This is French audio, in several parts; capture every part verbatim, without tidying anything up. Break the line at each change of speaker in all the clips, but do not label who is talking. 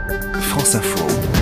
France Info.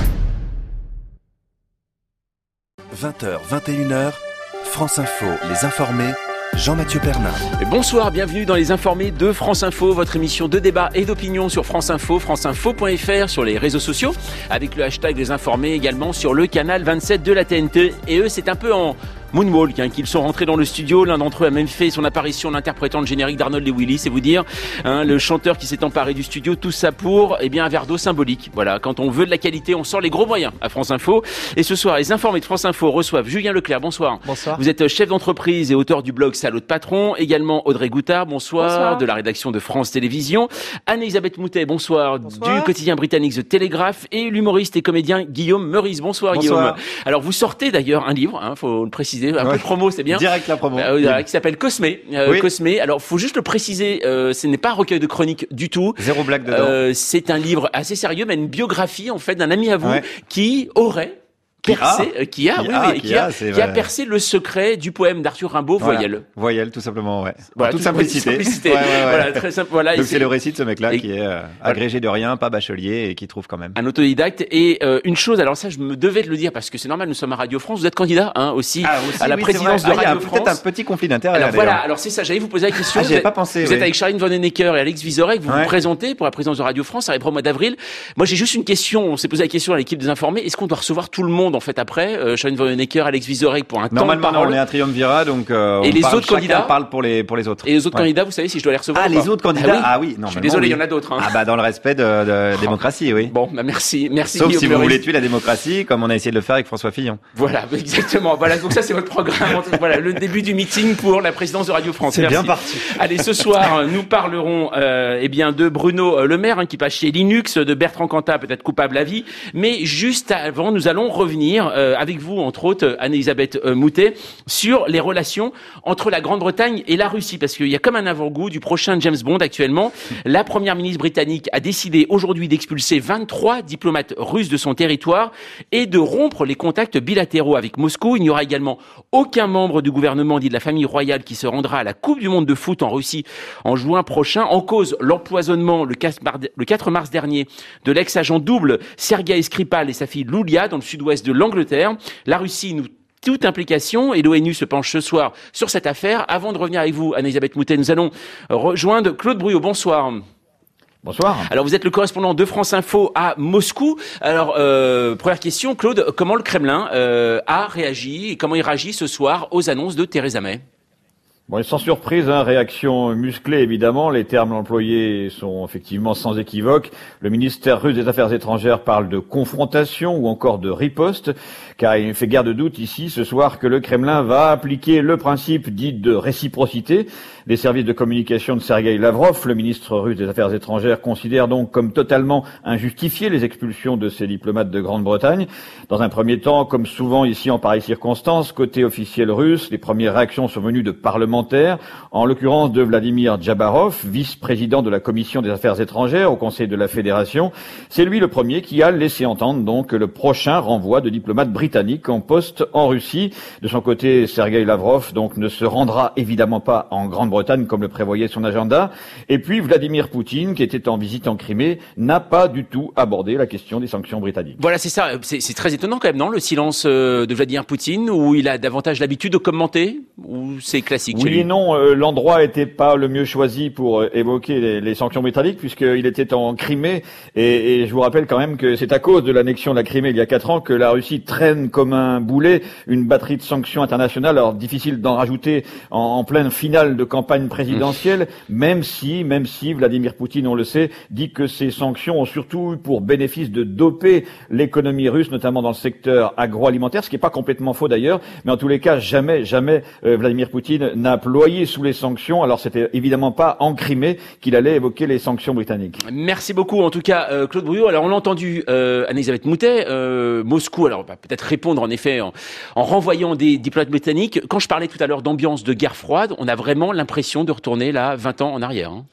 vingt heures, vingt et une heures, France Info, les informés, Jean-Mathieu Pernin.
Et bonsoir, bienvenue dans les informés de France Info, votre émission de débat et d'opinion sur France Info, franceinfo point f r, sur les réseaux sociaux, avec le hashtag Les Informés également sur le canal vingt-sept de la T N T. Et eux, c'est un peu en moonwalk hein, qu'ils sont rentrés dans le studio. L'un d'entre eux a même fait son apparition en interprétant le générique d'Arnold et Willy, c'est vous dire. Hein, le chanteur qui s'est emparé du studio, tout ça pour eh bien, un verre d'eau symbolique. Voilà, quand on veut de la qualité, on sort les gros moyens à France Info. Et ce soir, les informés de France Info reçoivent Julien Leclerc. Bonsoir.
Bonsoir.
Vous êtes chef d'entreprise et auteur du blog Salaud de Patron. Également Audrey Goutard, bonsoir, bonsoir. De la rédaction de France Télévisions. Anne-Elisabeth Moutet, bonsoir, bonsoir, du quotidien britannique The Telegraph. Et l'humoriste et comédien Guillaume Meurice. Bonsoir, bonsoir. Guillaume. Alors vous sortez d'ailleurs un livre, hein, faut le préciser, un ouais. peu de promo, c'est bien.
Direct la promo.
Euh, oui. Qui s'appelle Cosmé. Euh, oui. Cosmé. Alors faut juste le préciser, euh, ce n'est pas un recueil de chroniques du tout.
Zéro blague dedans.
Euh, c'est un livre assez sérieux, mais une biographie en fait d'un ami à vous ouais. qui aurait percé,
ah,
qui a,
qui
oui,
a,
oui,
qui
qui a,
a,
qui a percé le secret du poème d'Arthur Rimbaud,
voilà.
Voyelle.
Voyelle, tout simplement, ouais.
Voilà,
en toute simplicité.
simplicité.
Ouais, ouais, ouais.
Voilà, très simple. Voilà.
Donc c'est le récit de ce mec-là
et...
qui est euh, agrégé de rien, pas bachelier et qui trouve quand même.
Un autodidacte. Et euh, une chose, alors ça, je me devais de le dire parce que c'est normal, nous sommes à Radio France. Vous êtes candidat, hein, aussi,
ah, aussi
à la
oui,
présidence de
ah,
Radio
il y a
France.
Peut-être un petit conflit d'intérêt.
Alors voilà. Alors c'est ça. J'allais vous poser la question.
Ah, j'y avais pas pensé.
Vous
oui.
êtes avec Charline Vanhoenacker et Alex Vizorek. Vous
ouais.
vous présentez pour la présidence de Radio France. Ça arrivera au mois d'avril. Moi, j'ai juste une question. On s'est posé la question à l'équipe des informés. Est-ce qu'on doit recevoir tout le monde en fait après, euh, Charline Vanhoenacker, Alex Vizorek pour un
Normalement,
temps de parole.
on est un triumvirat, donc euh,
et
on
les
parle,
autres candidats
parlent pour les pour les autres.
Et les autres
ouais.
candidats, vous savez si je dois les recevoir
Ah,
ou
les
pas
autres candidats. Ah oui, non.
Je suis désolé, il y en a d'autres. Hein.
Ah bah dans le respect de, de démocratie, oui.
Bon, bah merci, merci.
Sauf
Guillaume
si vous
Meurice.
voulez tuer la démocratie, comme on a essayé de le faire avec François Fillon.
Voilà, exactement. Voilà, donc ça c'est votre programme. Voilà, le début du meeting pour la présidence de Radio France.
C'est
Merci.
bien parti.
Allez, ce soir, nous parlerons euh, eh bien de Bruno euh, Le Maire, hein, qui passe chez Linux, de Bertrand Cantat, peut-être coupable à vie. Mais juste avant, nous allons revenir euh, avec vous, entre autres, Anne-Elisabeth euh, Moutet, sur les relations entre la Grande-Bretagne et la Russie, parce qu'il y a comme un avant-goût du prochain James Bond actuellement. La première ministre britannique a décidé aujourd'hui d'expulser vingt-trois diplomates russes de son territoire et de rompre les contacts bilatéraux avec Moscou. Il n'y aura également aucun membre du gouvernement dit de la famille royale qui se rendra à la Coupe du monde de foot en Russie en juin prochain. En cause, l'empoisonnement le quatre mars dernier de l'ex-agent double Sergei Skripal et sa fille Lulia dans le sud-ouest de l'Angleterre. La Russie nous toute implication et l'ONU se penche ce soir sur cette affaire. Avant de revenir avec vous, Anne-Elisabeth Moutet, nous allons rejoindre Claude Bruyot. Bonsoir.
Bonsoir.
Alors vous êtes le correspondant de France Info à Moscou. Alors euh, première question, Claude, comment le Kremlin euh, a réagi et comment il réagit ce soir aux annonces de Theresa May ?
Bon, sans surprise, hein, réaction musclée évidemment, les termes employés sont effectivement sans équivoque. Le ministère russe des Affaires étrangères parle de confrontation ou encore de riposte, car il ne fait guère de doute ici ce soir que le Kremlin va appliquer le principe dit de réciprocité. Les services de communication de Sergei Lavrov, le ministre russe des Affaires étrangères, considèrent donc comme totalement injustifiées les expulsions de ces diplomates de Grande-Bretagne. Dans un premier temps, comme souvent ici en pareille circonstance, côté officiel russe, les premières réactions sont venues de parlementaires, en l'occurrence de Vladimir Djabarov, vice-président de la Commission des Affaires étrangères au Conseil de la Fédération. C'est lui le premier qui a laissé entendre donc le prochain renvoi de diplomates britanniques en poste en Russie. De son côté, Sergei Lavrov donc ne se rendra évidemment pas en Grande-Bretagne comme le prévoyait son agenda. Et puis Vladimir Poutine, qui était en visite en Crimée, n'a pas du tout abordé la question des sanctions britanniques.
Voilà, c'est ça. C'est, c'est très étonnant quand même, non, le silence de Vladimir Poutine, où il a davantage l'habitude de commenter, ou c'est classique?
Oui et non, euh, l'endroit n'était pas le mieux choisi pour euh, évoquer les, les sanctions britanniques, puisqu'il était en Crimée, et, et je vous rappelle quand même que c'est à cause de l'annexion de la Crimée il y a quatre ans que la Russie traîne comme un boulet une batterie de sanctions internationales. Alors difficile d'en rajouter en, en pleine finale de campagne présidentielle, mmh. même si, même si Vladimir Poutine, on le sait, dit que ces sanctions ont surtout eu pour bénéfice de doper l'économie russe, notamment dans le secteur agroalimentaire, ce qui n'est pas complètement faux d'ailleurs, mais en tous les cas, jamais, jamais euh, Vladimir Poutine n'a ployé sous les sanctions. Alors c'était évidemment pas en Crimée qu'il allait évoquer les sanctions britanniques.
Merci beaucoup en tout cas euh, Claude Bruyot. Alors on l'a entendu euh, Anne-Elisabeth Moutet, euh, Moscou alors va peut-être répondre en effet en, en renvoyant des diplomates britanniques. Quand je parlais tout à l'heure d'ambiance de guerre froide, on a vraiment l'impression de retourner là vingt ans en arrière. Hein.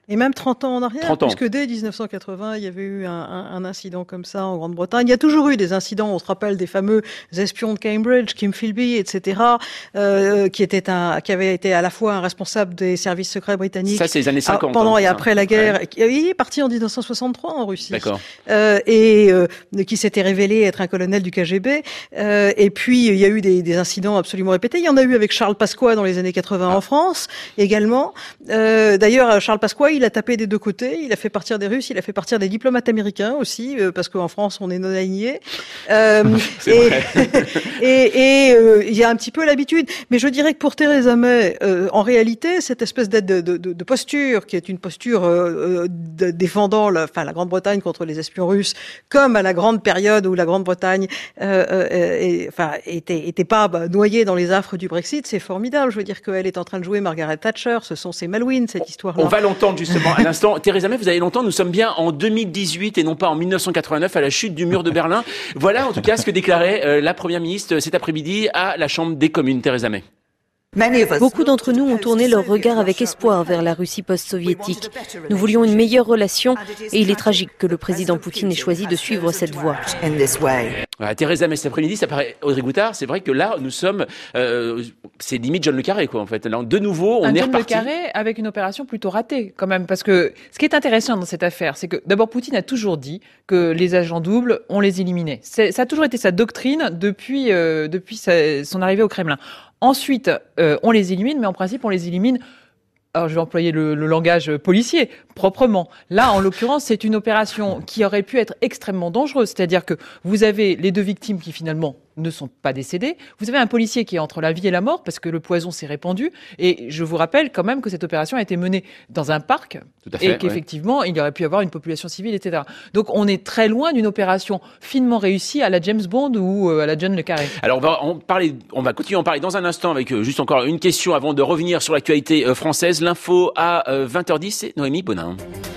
Et même trente ans en arrière,
trente ans.
puisque dès dix-neuf cent quatre-vingts, il y avait eu un, un, un incident comme ça en Grande-Bretagne. Il y a toujours eu des incidents, on se rappelle des fameux espions de Cambridge, Kim Philby, et cetera, euh, qui, était un, qui avait été à la fois un responsable des services secrets britanniques.
Ça, c'est les années cinquante.
Pendant
hein,
et
ça.
après la guerre.
Ouais.
Il est parti en dix-neuf cent soixante-trois en Russie.
D'accord.
Euh, et euh, qui s'était révélé être un colonel du K G B. Euh, et puis, il y a eu des, des incidents absolument répétés. Il y en a eu avec Charles Pasqua dans les années quatre-vingts ah. en France, également. Euh, d'ailleurs, Charles Pasqua, il a tapé des deux côtés. Il a fait partir des Russes, il a fait partir des diplomates américains aussi, euh, parce qu'en France, on est non alignés. Euh, et, et, et euh, il y a un petit peu l'habitude. Mais je dirais que pour Theresa May, euh, en réalité, cette espèce d'aide de, de, de, de posture, qui est une posture euh, de, défendant la, enfin, la Grande-Bretagne contre les espions russes, comme à la grande période où la Grande-Bretagne euh, euh, et, enfin, était, était pas bah, noyée dans les affres du Brexit, c'est formidable. Je veux dire qu'elle est en train de jouer Margaret Thatcher, ce sont ses Malouines, cette histoire-là.
On va l'entendre justement à l'instant. Theresa May, vous allez l'entendre, nous sommes bien en deux mille dix-huit et non pas en mille neuf cent quatre-vingt-neuf à la chute du mur de Berlin. Voilà en tout cas ce que déclarait euh, la Première ministre cet après-midi à la Chambre des communes, Theresa May.
Beaucoup d'entre nous ont tourné leur regard avec espoir vers la Russie post-soviétique. Nous voulions une meilleure relation et il est tragique que le président Poutine ait choisi de suivre cette voie.
Voilà, Theresa May cet après-midi, ça paraît Audrey Goutard, c'est vrai que là nous sommes, euh, c'est limite John le Carré quoi en fait. Là, de nouveau, on
un
est
John
reparti.
le Carré avec une opération plutôt ratée quand même, parce que ce qui est intéressant dans cette affaire, c'est que d'abord Poutine a toujours dit que les agents doubles, on les éliminait. C'est, ça a toujours été sa doctrine depuis euh, depuis sa, son arrivée au Kremlin. Ensuite, euh, on les élimine, mais en principe, on les élimine, alors je vais employer le, le langage policier, proprement. Là, en l'occurrence, c'est une opération qui aurait pu être extrêmement dangereuse. C'est-à-dire que vous avez les deux victimes qui, finalement, ne sont pas décédées. Vous avez un policier qui est entre la vie et la mort parce que le poison s'est répandu. Et je vous rappelle quand même que cette opération a été menée dans un parc
Tout à fait,
et qu'effectivement, ouais. il y aurait pu y avoir une population civile, et cetera. Donc, on est très loin d'une opération finement réussie à la James Bond ou à la John le Carré.
Alors, on va en parler, on va continuer à en parler dans un instant avec euh, juste encore une question avant de revenir sur l'actualité euh, française. L'info à euh, vingt heures dix, c'est Noémie Bonin.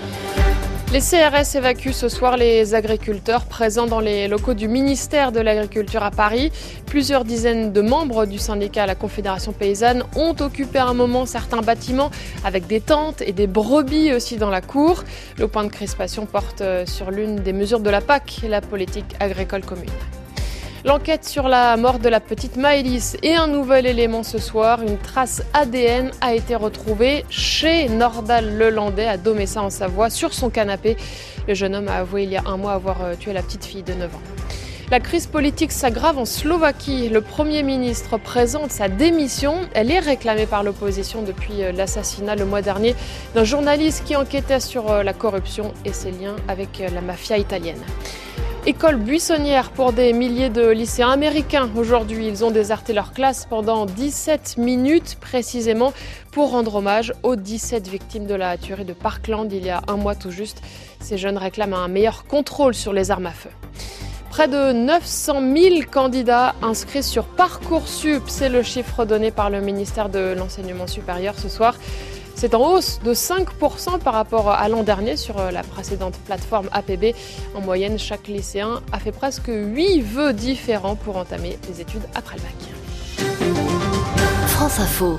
Les C R S évacuent ce soir les agriculteurs présents dans les locaux du ministère de l'Agriculture à Paris. Plusieurs dizaines de membres du syndicat La Confédération Paysanne ont occupé à un moment certains bâtiments avec des tentes et des brebis aussi dans la cour. Le point de crispation porte sur l'une des mesures de la P A C, la politique agricole commune. L'enquête sur la mort de la petite Maëlys et un nouvel élément ce soir, une trace A D N a été retrouvée chez Nordal Lelandais à Domessa en Savoie, sur son canapé. Le jeune homme a avoué il y a un mois avoir tué la petite fille de neuf ans. La crise politique s'aggrave en Slovaquie. Le Premier ministre présente sa démission. Elle est réclamée par l'opposition depuis l'assassinat le mois dernier d'un journaliste qui enquêtait sur la corruption et ses liens avec la mafia italienne. École buissonnière pour des milliers de lycéens américains. Aujourd'hui, ils ont déserté leur classe pendant dix-sept minutes précisément pour rendre hommage aux dix-sept victimes de la tuerie de Parkland il y a un mois tout juste. Ces jeunes réclament un meilleur contrôle sur les armes à feu. Près de neuf cent mille candidats inscrits sur Parcoursup, c'est le chiffre donné par le ministère de l'Enseignement supérieur ce soir. C'est en hausse de cinq pour cent par rapport à l'an dernier sur la précédente plateforme A P B. En moyenne, chaque lycéen a fait presque huit vœux différents pour entamer les études après le bac.
France Info.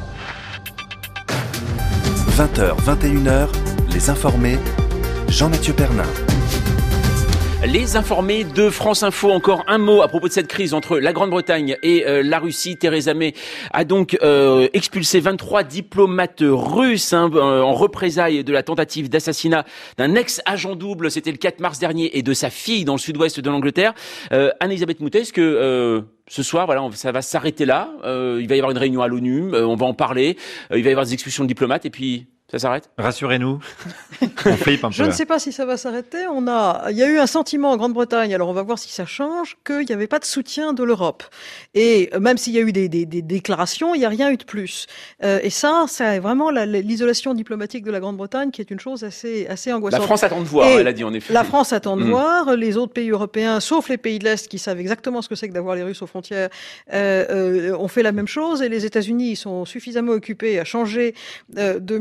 vingt heures, vingt et une heures, les informés, Jean-Mathieu Pernin.
Les informés de France Info, encore un mot à propos de cette crise entre la Grande-Bretagne et euh, la Russie. Theresa May a donc euh, expulsé vingt-trois diplomates russes hein, en représailles de la tentative d'assassinat d'un ex-agent double, c'était le quatre mars dernier, et de sa fille dans le sud-ouest de l'Angleterre. Euh, Anne-Elisabeth Moutet, est-ce que euh, ce soir, voilà, ça va s'arrêter là, euh, il va y avoir une réunion à l'ONU, euh, on va en parler, euh, il va y avoir des expulsions de diplomates et puis... Ça s'arrête ?
Rassurez-nous. On flippe un peu.
Je ne sais pas si ça va s'arrêter. On a, il y a eu un sentiment en Grande-Bretagne, alors on va voir si ça change, qu'il n'y avait pas de soutien de l'Europe. Et même s'il y a eu des, des, des déclarations, il n'y a rien eu de plus. Euh, et ça, c'est vraiment la, l'isolation diplomatique de la Grande-Bretagne qui est une chose assez, assez angoissante.
La France attend de voir,
et
elle a dit en effet.
La France attend de
mmh.
voir. Les autres pays européens, sauf les pays de l'Est qui savent exactement ce que c'est que d'avoir les Russes aux frontières, euh, euh, ont fait la même chose. Et les États-Unis sont suffisamment occupés à changer euh, de ministre des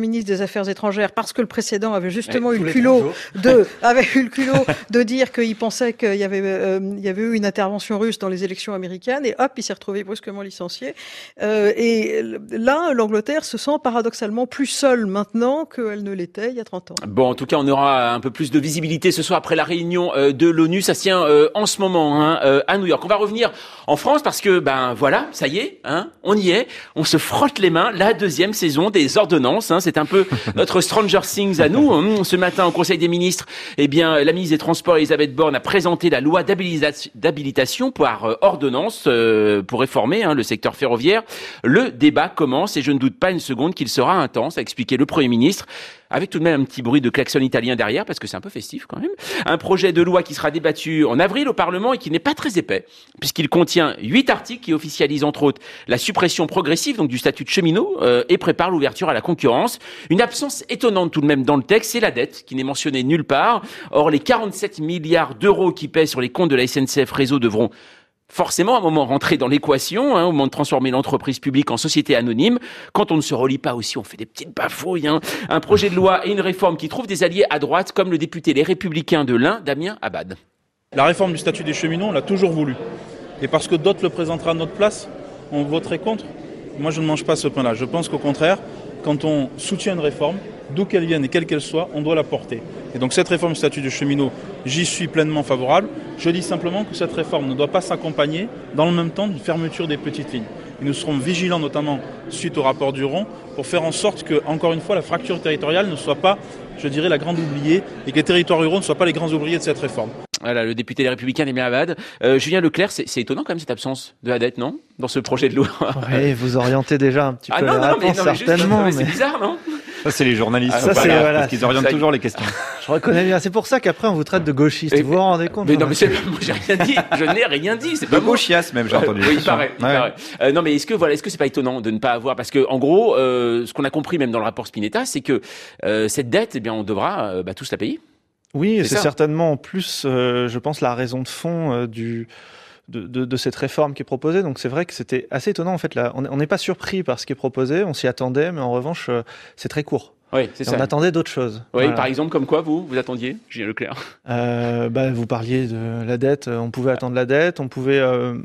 Affaires étrangères, parce que le précédent avait justement ouais, eu le culot de, avait eu le culot de dire qu'il pensait qu'il y avait, euh, il y avait eu une intervention russe dans les élections américaines, et hop, il s'est retrouvé brusquement licencié. Euh, et là, l'Angleterre se sent paradoxalement plus seule maintenant qu'elle ne l'était il y a trente ans.
Bon, en tout cas, on aura un peu plus de visibilité ce soir après la réunion euh, de l'ONU. Ça se tient euh, en ce moment hein, euh, à New York. On va revenir en France parce que, ben voilà, ça y est, hein, on y est. On se frotte les mains. La deuxième saison des ordonnances. Hein, c'est un peu notre Stranger Things à nous. Hein. Ce matin, au Conseil des ministres, eh bien, la ministre des Transports, Elisabeth Borne, a présenté la loi d'habilitation par euh, ordonnance euh, pour réformer hein, le secteur ferroviaire. Le débat commence et je ne doute pas une seconde qu'il sera intense, a expliqué le Premier ministre, avec tout de même un petit bruit de klaxon italien derrière, parce que c'est un peu festif quand même. Un projet de loi qui sera débattu en avril au Parlement et qui n'est pas très épais, puisqu'il contient huit articles qui officialisent entre autres la suppression progressive donc du statut de cheminot euh, et prépare l'ouverture à la concurrence. Une absence étonnante tout de même dans le texte, c'est la dette, qui n'est mentionnée nulle part. Or, les quarante-sept milliards d'euros qui pèsent sur les comptes de la S N C F Réseau devront forcément à un moment rentrer dans l'équation, hein, au moment de transformer l'entreprise publique en société anonyme. Quand on ne se relie pas aussi, on fait des petites bafouilles. Hein. Un projet de loi et une réforme qui trouve des alliés à droite, comme le député Les Républicains de l'Ain, Damien Abad.
La réforme du statut des cheminots, on l'a toujours voulu. Et parce que d'autres le présentera à notre place, on voterait contre. Moi, je ne mange pas ce pain-là. Je pense qu'au contraire, quand on soutient une réforme, d'où qu'elle vienne et quelle qu'elle soit, on doit la porter. Et donc cette réforme du statut de cheminot, j'y suis pleinement favorable. Je dis simplement que cette réforme ne doit pas s'accompagner dans le même temps d'une fermeture des petites lignes. Et nous serons vigilants, notamment suite au rapport Duron, pour faire en sorte que, encore une fois, la fracture territoriale ne soit pas, je dirais, la grande oubliée et que les territoires ruraux ne soient pas les grands oubliés de cette réforme.
Voilà, le député des Républicains, Damien Abad. Euh, Julien Leclerc, c'est, c'est étonnant quand même cette absence de la dette, non ? Dans ce projet de loi.
Oui, vous orientez déjà un petit
ah
peu
non,
la
non,
réponse,
mais, non, mais
certainement.
Juste,
mais...
C'est bizarre, non ?
Ça, c'est les journalistes.
Ah,
ça, c'est,
voilà,
voilà,
parce qu'ils orientent
ça...
toujours les questions.
Je reconnais bien. C'est pour ça qu'après, on vous traite de gauchiste. Vous vous rendez compte ?
Mais non, mais c'est, moi, j'ai rien dit. Je n'ai rien dit. C'est
de gauchias, même, j'ai entendu.
Oui, il paraît. Il ouais. paraît. Euh, non, mais est-ce que, voilà, est-ce que c'est pas étonnant de ne pas avoir, parce que, en gros, euh, ce qu'on a compris même dans le rapport Spinetta, c'est que, euh, cette dette, eh bien, on devra, euh, bah, tous la payer.
Oui,
c'est,
c'est certainement en plus, euh, je pense, la raison de fond euh, du, de, de, de cette réforme qui est proposée. Donc c'est vrai que c'était assez étonnant en fait. Là, on n'est pas surpris par ce qui est proposé, on s'y attendait, mais en revanche, euh, c'est très court.
Oui, c'est
Et
ça.
On attendait d'autres choses.
Oui,
voilà.
Par exemple, comme quoi vous, vous attendiez, Julien Leclerc
euh, bah, Vous parliez de la dette, on pouvait attendre la dette, on pouvait... Euh,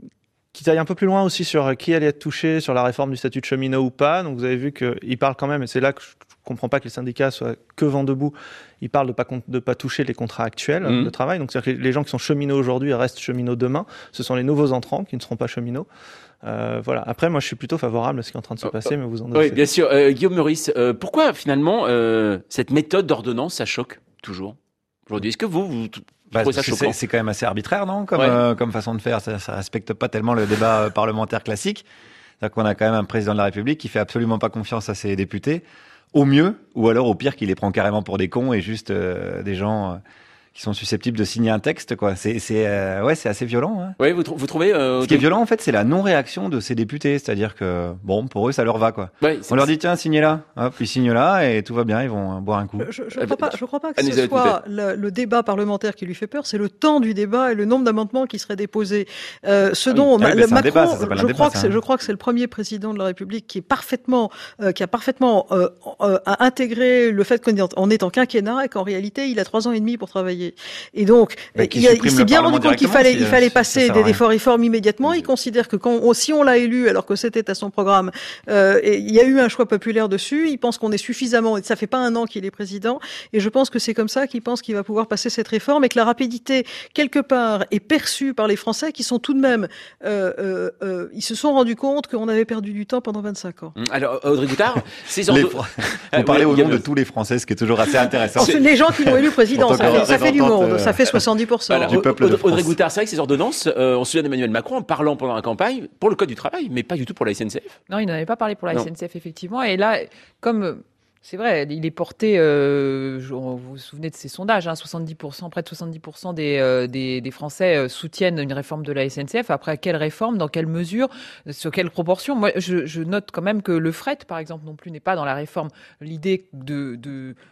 qui aille un peu plus loin aussi sur qui allait être touché sur la réforme du statut de cheminot ou pas. Donc vous avez vu qu'il parle quand même, et c'est là que je comprends pas que les syndicats soient que vent debout, ils parlent de pas de pas toucher les contrats actuels mmh. de travail. Donc c'est-à-dire que les gens qui sont cheminots aujourd'hui restent cheminots demain. Ce sont les nouveaux entrants qui ne seront pas cheminots. Euh, voilà. Après, moi, je suis plutôt favorable à ce qui est en train de se passer, mais vous en
Oui, bien sûr. Euh, Guillaume Meurice, euh, pourquoi finalement euh, cette méthode d'ordonnance, ça choque toujours aujourd'hui ? Est-ce que vous, vous
Bah, c'est, c'est, c'est quand même assez arbitraire, non, comme, ouais. euh, comme façon de faire. Ça, ça respecte pas tellement le débat parlementaire classique. C'est-à-dire qu'on a quand même un président de la République qui fait absolument pas confiance à ses députés, au mieux, ou alors au pire, qu'il les prend carrément pour des cons et juste euh, des gens euh, qui sont susceptibles de signer un texte, quoi. C'est, c'est, euh, ouais, c'est assez violent. Hein.
Oui, vous, vous trouvez euh,
Ce qui est violent, en fait, c'est la non-réaction de ces députés, c'est-à-dire que bon, pour eux, ça leur va, quoi. Ouais, on leur dit tiens, signez là, hop, ils signent là et tout va bien, ils vont euh, boire un coup.
Je, je, je crois pas, je crois pas que ce soit le, le débat parlementaire qui lui fait peur, c'est le temps du débat et le nombre d'amendements qui seraient déposés. Euh, ce ah dont oui. ah oui, le Macron, débat, ça je, crois que c'est, je crois que c'est le premier président de la République qui est parfaitement, euh, qui a parfaitement euh, euh, intégré le fait qu'on est en, est en quinquennat et qu'en réalité, il a trois ans et demi pour travailler. Et donc Donc, il, a, il s'est bien rendu compte qu'il fallait, il fallait passer des, des réformes immédiatement. Il considère que quand on, si on l'a élu, alors que c'était à son programme, euh, et il y a eu un choix populaire dessus. Il pense qu'on est suffisamment, et ça fait pas un an qu'il est président. Et je pense que c'est comme ça qu'il pense qu'il va pouvoir passer cette réforme et que la rapidité, quelque part, est perçue par les Français qui sont tout de même, euh, euh, euh, ils se sont rendus compte qu'on avait perdu du temps pendant vingt-cinq ans.
Alors, Audrey Goutard, ces ordres...
Fr... Vous parlez au nom de tous les Français, ce qui est toujours assez intéressant.
C'est les gens qui l'ont élu président, ça fait, ça fait du monde, ça fait soixante-dix pour cent.
Voilà. Du peuple de Audrey Goutard, c'est vrai que ces ordonnances, euh, on se souvient d'Emmanuel Macron en parlant pendant la campagne pour le code du travail, mais pas du tout pour la S N C F.
Non, il n'en avait pas parlé pour la non. S N C F, effectivement. Et là, comme... C'est vrai, il est porté, euh, vous vous souvenez de ces sondages, hein, soixante-dix pour cent, près de soixante-dix pour cent des, euh, des, des Français euh, soutiennent une réforme de la S N C F. Après, quelle réforme, dans quelle mesure, sur quelle proportion ? Moi, je, je note quand même que le fret, par exemple, non plus n'est pas dans la réforme. L'idée de, de,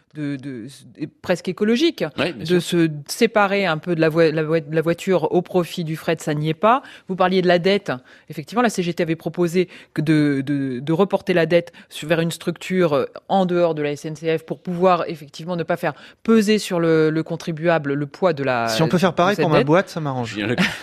de, de, de presque écologique,
ouais,
de se séparer un peu de la, vo- la, vo- la voiture au profit du fret, ça n'y est pas. Vous parliez de la dette. Effectivement, la C G T avait proposé que de, de, de reporter la dette vers une structure en dehors de la S N C F pour pouvoir effectivement ne pas faire peser sur le, le contribuable le poids de la.
Si on peut faire pareil pour ma
dette.
boîte, ça m'arrange.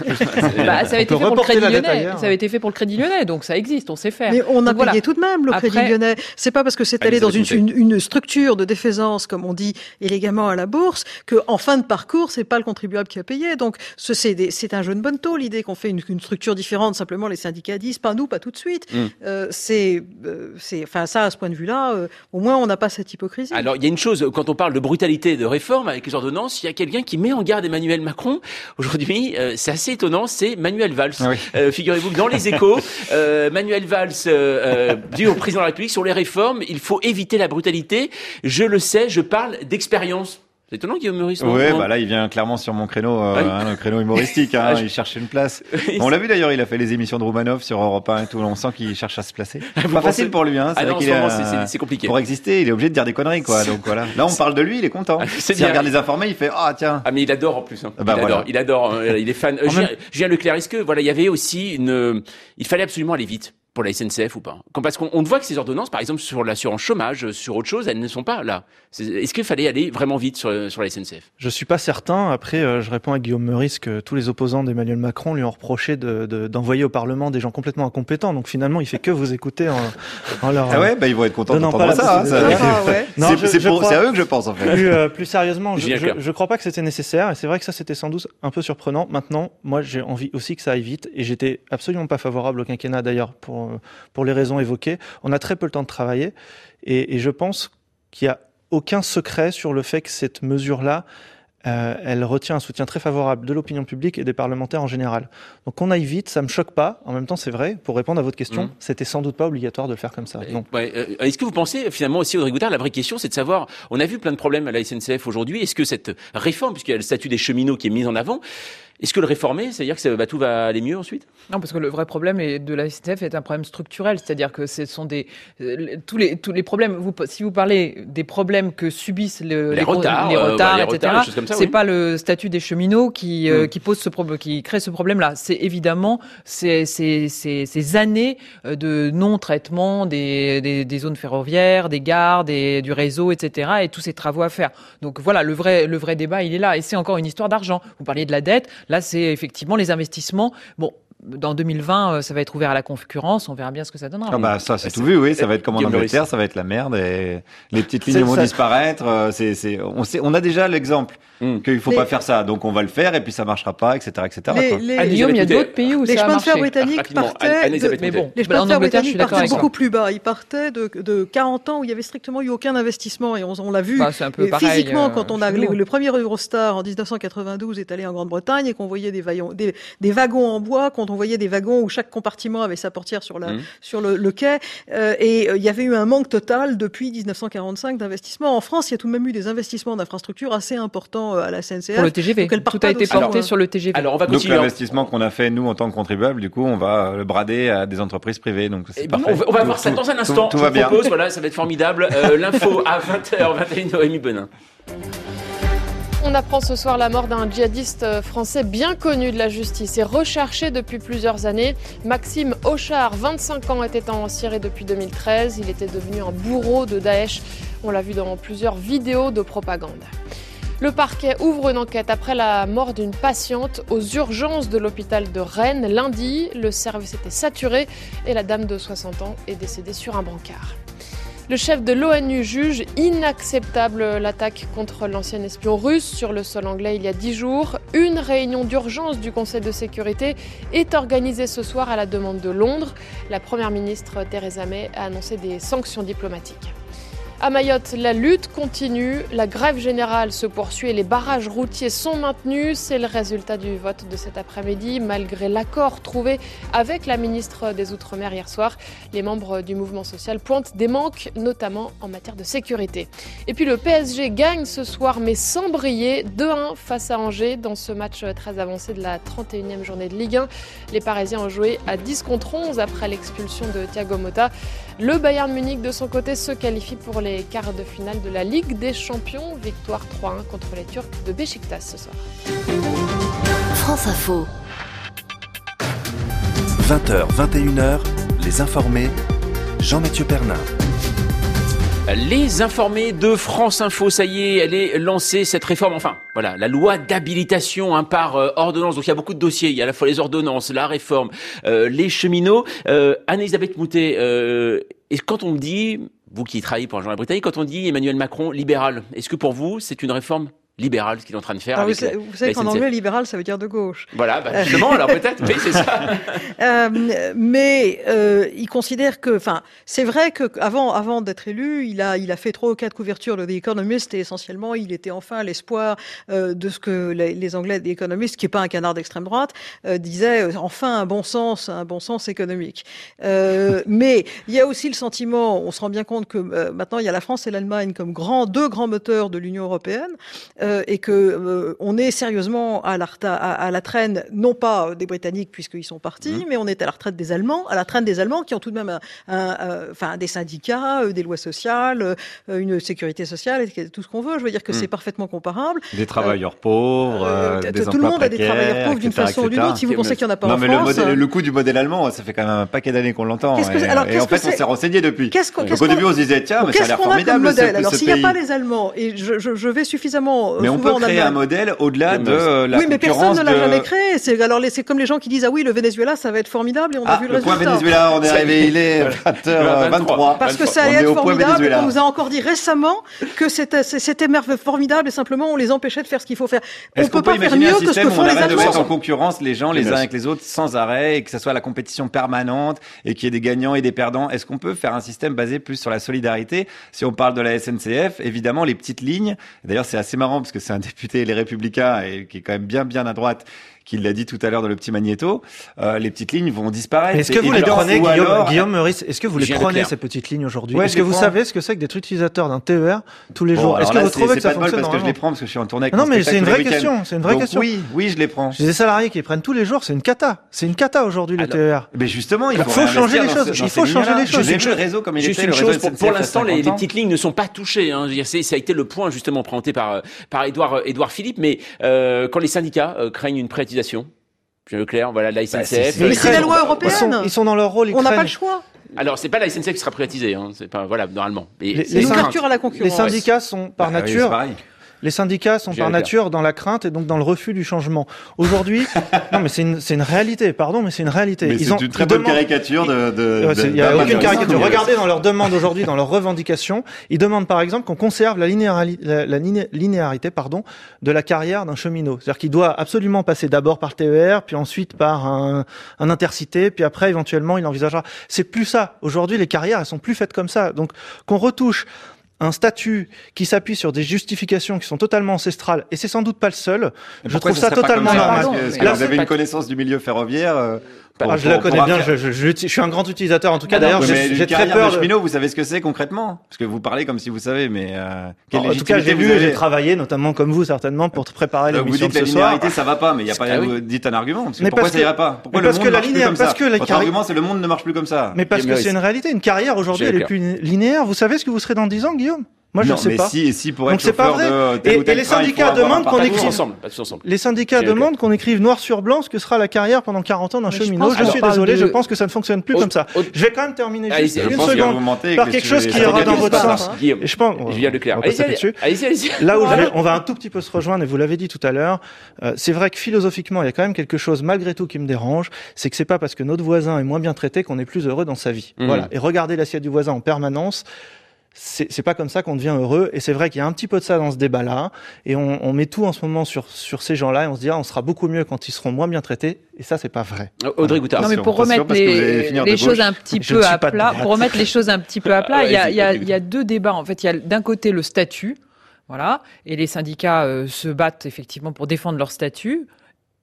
Bah, ça avait été fait pour le Crédit Lyonnais. Ça avait été fait pour le Crédit Lyonnais, donc ça existe, on sait faire.
Mais on a
donc,
payé
voilà.
tout de même le
Après,
Crédit Lyonnais. C'est pas parce que c'est allé dans une, une, une structure de défaisance, comme on dit élégamment à la bourse, que en fin de parcours, c'est pas le contribuable qui a payé. Donc ce, c'est, des, c'est un jeu de bonne taux, l'idée qu'on fait une, une structure différente. Simplement, les syndicats disent pas nous, pas tout de suite. Mm. Euh, c'est, euh, c'est, enfin ça, à ce point de vue-là, euh, au moins on n'a pas cette hypocrisie.
Alors il y a une chose, quand on parle de brutalité et de réforme avec les ordonnances, il y a quelqu'un qui met en garde Emmanuel Macron. Aujourd'hui, euh, c'est assez étonnant, c'est Manuel Valls. Ah oui. euh, figurez-vous que dans les Échos, euh, Manuel Valls euh, euh, dit au président de la République sur les réformes, il faut éviter la brutalité. Je le sais, je parle d'expérience. C'est étonnant, Guillaume Meurice.
Oui, bah là, il vient clairement sur mon créneau, euh, oui. hein, le créneau humoristique. Hein, il cherche une place. On l'a vu d'ailleurs, il a fait les émissions de Romanov sur Europe un et tout. On sent qu'il cherche à se placer. Vous pas pensez... facile pour lui, hein. C'est
ah
vrai
non,
qu'il
moment,
a...
c'est, c'est, c'est compliqué.
Pour exister, il est obligé de dire des conneries, quoi. Donc voilà. Là, on parle de lui, il est content.
Ah,
S'il regarde les informés, il fait ah tiens.
Ah mais il adore en plus. Hein.
Bah,
il,
voilà.
adore, il adore. Euh, il est fan. Euh, Julien, Julien Leclerc, est-ce que voilà, il y avait aussi une. Il fallait absolument aller vite pour la S N C F ou pas? Parce qu'on on voit que ces ordonnances, par exemple sur l'assurance chômage, sur autre chose, elles ne sont pas là. C'est, est-ce qu'il fallait aller vraiment vite sur, sur la S N C F?
Je suis pas certain. Après, euh, je réponds à Guillaume Meurice que tous les opposants d'Emmanuel Macron lui ont reproché de, de, d'envoyer au Parlement des gens complètement incompétents. Donc finalement, il fait que vous écouter en, en leur.
Ah ouais, bah ils vont être contents d'entendre ça. Hein, ça
ah ouais.
non, c'est, je, c'est, je pour, crois, c'est à eux que je pense en fait.
Plus, euh, plus sérieusement, je, je,
je,
je crois pas que c'était nécessaire. Et c'est vrai que ça, c'était sans doute un peu surprenant. Maintenant, moi, j'ai envie aussi que ça aille vite. Et j'étais absolument pas favorable au quinquennat d'ailleurs pour pour les raisons évoquées. On a très peu le temps de travailler et, et je pense qu'il y a aucun secret sur le fait que cette mesure-là, euh, elle retient un soutien très favorable de l'opinion publique et des parlementaires en général. Donc qu'on aille vite, ça me choque pas. En même temps, c'est vrai, pour répondre à votre question, mmh. c'était sans doute pas obligatoire de le faire comme ça. Non.
Ouais, euh, est-ce que vous pensez, finalement aussi, Audrey Goudard, la vraie question, c'est de savoir, on a vu plein de problèmes à la S N C F aujourd'hui, est-ce que cette réforme, puisqu'il y a le statut des cheminots qui est mis en avant, est-ce que le réformer, c'est-à-dire que ça, bah, tout va aller mieux ensuite?
Non, parce que le vrai problème de la S N C F est un problème structurel, c'est-à-dire que ce sont des euh, tous les tous les problèmes. Vous, si vous parlez des problèmes que subissent le,
les,
les
retards,
les retards,
euh,
bah, les
et cetera,
retards, comme ça, c'est oui. pas le statut des cheminots qui euh, mmh. qui pose ce problème, qui crée ce problème-là. C'est évidemment ces ces ces, ces années de non-traitement des, des des zones ferroviaires, des gares, des du réseau, et cetera. Et tous ces travaux à faire. Donc voilà, le vrai le vrai débat, il est là. Et c'est encore une histoire d'argent. Vous parliez de la dette. Là, c'est effectivement les investissements. Bon, dans deux mille vingt, ça va être ouvert à la concurrence. On verra bien ce que ça donnera.
Ah bah ça, c'est, c'est tout vu, oui. Ça va être comme en Angleterre, ça va être la merde et les petites lignes vont disparaître. C'est, c'est, on sait, on a déjà l'exemple mm. qu'il faut les... pas faire ça, donc on va le faire et puis ça marchera pas, et cetera, et cetera.
Les, les...
Ah, Guillaume, il y a d'autres pays où
les
ça a marché.
Les chemins de fer britanniques partaient, de... mais bon, les chemins de fer britanniques partaient beaucoup plus bas. Ils partaient de, de quarante ans où il y avait strictement eu aucun investissement et on, on l'a vu.
Bah, c'est un peu pareil,
physiquement,
euh,
quand on a le, le premier Eurostar en dix-neuf cent quatre-vingt-douze est allé en Grande-Bretagne et qu'on voyait des, vaillons, des, des wagons en bois, quand on voyait des wagons où chaque compartiment avait sa portière sur, la, mmh. sur le, le quai. Euh, et il euh, y avait eu un manque total depuis dix-neuf cent quarante-cinq d'investissement. En France, il y a tout de même eu des investissements d'infrastructures assez importants euh, à la S N C F.
Pour le T G V, tout a été porté sur le T G V.
Alors on va continuer.
Donc l'investissement qu'on a fait, nous, en tant que contribuables, du coup, on va le brader à des entreprises privées. Donc c'est parfait.
On va, on va voir ça dans un instant.
Tout, tout
Je
va
vous
bien.
propose, voilà, ça va être formidable. Euh, l'info à vingt heures vingt et une, Noémie Benin.
On apprend ce soir la mort d'un djihadiste français bien connu de la justice et recherché depuis plusieurs années. Maxime Auchard, vingt-cinq ans, était en Syrie depuis deux mille treize. Il était devenu un bourreau de Daesh. On l'a vu dans plusieurs vidéos de propagande. Le parquet ouvre une enquête après la mort d'une patiente aux urgences de l'hôpital de Rennes. Lundi, le service était saturé et la dame de soixante ans est décédée sur un brancard. Le chef de l'ONU juge inacceptable l'attaque contre l'ancien espion russe sur le sol anglais il y a dix jours. Une réunion d'urgence du Conseil de sécurité est organisée ce soir à la demande de Londres. La première ministre Theresa May a annoncé des sanctions diplomatiques. À Mayotte, la lutte continue, la grève générale se poursuit et les barrages routiers sont maintenus. C'est le résultat du vote de cet après-midi. Malgré l'accord trouvé avec la ministre des Outre-mer hier soir, les membres du mouvement social pointent des manques, notamment en matière de sécurité. Et puis le P S G gagne ce soir, mais sans briller, deux un face à Angers dans ce match très avancé de la trente et unième journée de Ligue un. Les Parisiens ont joué à dix contre onze après l'expulsion de Thiago Motta. Le Bayern Munich, de son côté, se qualifie pour les les quarts de finale de la Ligue des Champions. Victoire trois un contre les Turcs de Beşiktaş ce soir.
France Info. vingt heures, vingt et une heures, les informés, Jean-Mathieu Pernin.
Les informés de France Info, ça y est, elle est lancée, cette réforme, enfin, voilà, la loi d'habilitation hein, par euh, ordonnance. Donc il y a beaucoup de dossiers, il y a à la fois les ordonnances, la réforme, euh, les cheminots. Euh, Anne-Elisabeth Moutet, euh, et quand on dit, vous qui travaillez pour un journal britannique, quand on dit Emmanuel Macron libéral, est-ce que pour vous, c'est une réforme libéral, ce qu'il est en train de faire.
Ah,
avec
vous,
la,
vous savez qu'en anglais, libéral, ça veut dire de gauche.
Voilà, bah justement, alors peut-être, oui, c'est ça.
euh, mais euh, il considère que, enfin, c'est vrai que avant, avant d'être élu, il a, il a fait trois ou quatre couvertures de The Economist et essentiellement, il était enfin l'espoir euh, de ce que les, les Anglais de The Economist, qui est pas un canard d'extrême droite, euh, disaient euh, enfin un bon sens, un bon sens économique. Euh, mais il y a aussi le sentiment, on se rend bien compte que euh, maintenant il y a la France et l'Allemagne comme grands, deux grands moteurs de l'Union européenne. Euh, et que euh, on est sérieusement à la, à, à la traîne, non pas des Britanniques puisqu'ils sont partis, mmh. mais on est à la retraite des Allemands, à la traîne des Allemands qui ont tout de même un, un, un, enfin des syndicats, euh, des lois sociales, euh, une sécurité sociale, et tout ce qu'on veut. Je veux dire que mmh. c'est parfaitement comparable.
Des travailleurs euh, pauvres, euh, des
tout le monde a des travailleurs pauvres d'une façon ou d'une autre. Si vous pensez qu'il n'y en a pas
non,
en
mais
France,
le, modèle, le coup du modèle allemand, ça fait quand même un paquet d'années qu'on l'entend.
Qu'est-ce que,
et,
alors,
et en fait, on s'est renseigné depuis.
Qu'est-ce qu'on,
Donc au début, on se disait tiens, mais ça a l'air formidable.
Modèle. Alors s'il n'y a pas les Allemands, et je, je, je vais suffisamment.
Mais on peut créer un modèle au-delà de euh, la
oui, mais personne ne l'a
de...
jamais créé. C'est alors c'est comme les gens qui disent ah oui, le Venezuela, ça va être formidable et on
ah,
a vu le,
le
résultat.
Point Venezuela, on est arrivé, il est vingt heures vingt-trois.
Parce que ça allait être formidable. On nous a encore dit récemment que c'était c'était formidable et simplement on les empêchait de faire ce qu'il faut faire. On
Est-ce
peut
qu'on
pas faire mieux que ce que font les
Allemands. De mettre en
Allemands.
concurrence les gens les uns avec les autres sans arrêt et que ça soit la compétition permanente et qu'il y ait des gagnants et des perdants. Est-ce qu'on peut faire un système basé plus sur la solidarité? Si on parle de la S N C F, évidemment les petites lignes. D'ailleurs, c'est assez marrant parce que c'est un député Les Républicains et qui est quand même bien bien à droite, qui l'a dit tout à l'heure dans le petit magnéto, euh, les petites lignes vont disparaître.
Est-ce que vous les prenez, Guillaume,
alors...
Guillaume Meurice, est-ce que vous les prenez, ces petites lignes aujourd'hui?
Ouais,
est-ce que vous prends. savez ce que c'est que d'être utilisateur d'un T E R tous les
bon,
jours? Est-ce que
là,
vous trouvez que ça
fonctionne
fonctionne
parce que je les prends parce que je suis en tournée avec
Non,
mon
mais c'est une vraie
week-end.
question, c'est une vraie
Donc,
question.
Oui, oui, je les prends.
J'ai des salariés qui les prennent tous les jours, c'est une cata. C'est une cata aujourd'hui, les T E R.
Mais justement, il
faut, faut changer les choses. Il faut changer les choses.
Juste le réseau comme il
Juste
était.
une chose, pour, pour l'instant, les, les petites lignes ne sont pas touchées. Hein. Ça a été le point justement présenté par par Édouard Édouard Philippe. Mais euh, quand les syndicats euh, craignent une privatisation, Monsieur Leclerc, voilà la S N C F.
Bah, mais c'est la loi européenne.
Ils sont, ils sont dans leur rôle. Ils
on n'a
craignent.
pas le choix.
Alors c'est pas la S N C F qui sera privatisée. Hein. C'est pas voilà normalement.
Et les,
c'est une ouverture à la concurrence.
Les syndicats sont par
bah,
nature.
Oui,
Les syndicats sont par nature dans la crainte et donc dans le refus du changement. Aujourd'hui, non mais c'est une c'est une réalité, pardon, mais c'est une réalité.
Mais
ils
c'est
ont,
une très bonne
demandent...
caricature de. de,
ouais,
de
il y a aucune caricature. Regardez dans leurs demandes aujourd'hui, dans leurs revendications, ils demandent par exemple qu'on conserve la linéarité, la, la linéarité, pardon, de la carrière d'un cheminot. C'est-à-dire qu'il doit absolument passer d'abord par le T E R, puis ensuite par un, un intercité, puis après éventuellement il envisagera. C'est plus ça. Aujourd'hui, les carrières elles sont plus faites comme ça. Donc qu'on retouche un statut qui s'appuie sur des justifications qui sont totalement ancestrales, et c'est sans doute pas le seul. Je trouve ça totalement normal.
Parce que là, vous avez une connaissance du milieu ferroviaire. Euh,
pour, ah, je pour, la connais bien. Je, je, je, je suis un grand utilisateur en tout cas. D'ailleurs, j'ai, j'ai très peur.
De cheminot, vous savez ce que c'est concrètement? Parce que vous parlez comme si vous savez, mais euh, quelle
en tout cas, j'ai lu, j'ai travaillé, notamment comme vous certainement, pour préparer l'émission de ce soir.
Vous dites la linéarité, ça va pas, mais il y a pas. Vous dites un argument. Parce que pourquoi ça ira pas? Pourquoi le monde ne marche plus comme ça? Votre argument, c'est le monde ne marche plus comme ça.
Mais parce que c'est une réalité. Une carrière aujourd'hui, elle est plus linéaire. Vous savez ce que vous serez dans dix ans, Guillaume? Moi, je ne sais
mais
pas.
Si, si pour être
Donc c'est pas vrai.
De tel
et,
ou tel
et les
train,
syndicats demandent qu'on écrive
ensemble, ensemble.
Les syndicats demandent qu'on écrive noir sur blanc ce que sera la carrière pendant quarante ans d'un cheminot. Je, je suis désolé, de... je pense que ça ne fonctionne plus au, comme ça. Au... Je vais quand même terminer
allez,
juste une seconde par quelque chose qui ira dans votre sens.
Guillaume,
je pense.
Julien Leclerc. Allez-y, allez-y.
Là où on va un tout petit peu se rejoindre, et vous l'avez dit tout à l'heure, c'est vrai que philosophiquement, il y a quand même quelque chose malgré tout qui me dérange, c'est que c'est pas parce que notre voisin est moins bien traité qu'on est plus heureux dans sa vie. Voilà. Et regarder l'assiette du voisin en permanence. C'est, c'est pas comme ça qu'on devient heureux, et c'est vrai qu'il y a un petit peu de ça dans ce débat-là, et on, on met tout en ce moment sur sur ces gens-là, et on se dit ah, on sera beaucoup mieux quand ils seront moins bien traités, et ça c'est pas vrai.
Audrey Goutard.
Non mais pour remettre les, les choses un petit peu à plat, pour remettre les choses un petit peu à plat, il y a il y a il y a deux débats en fait. Il y a d'un côté le statut, voilà, et les syndicats euh, se battent effectivement pour défendre leur statut.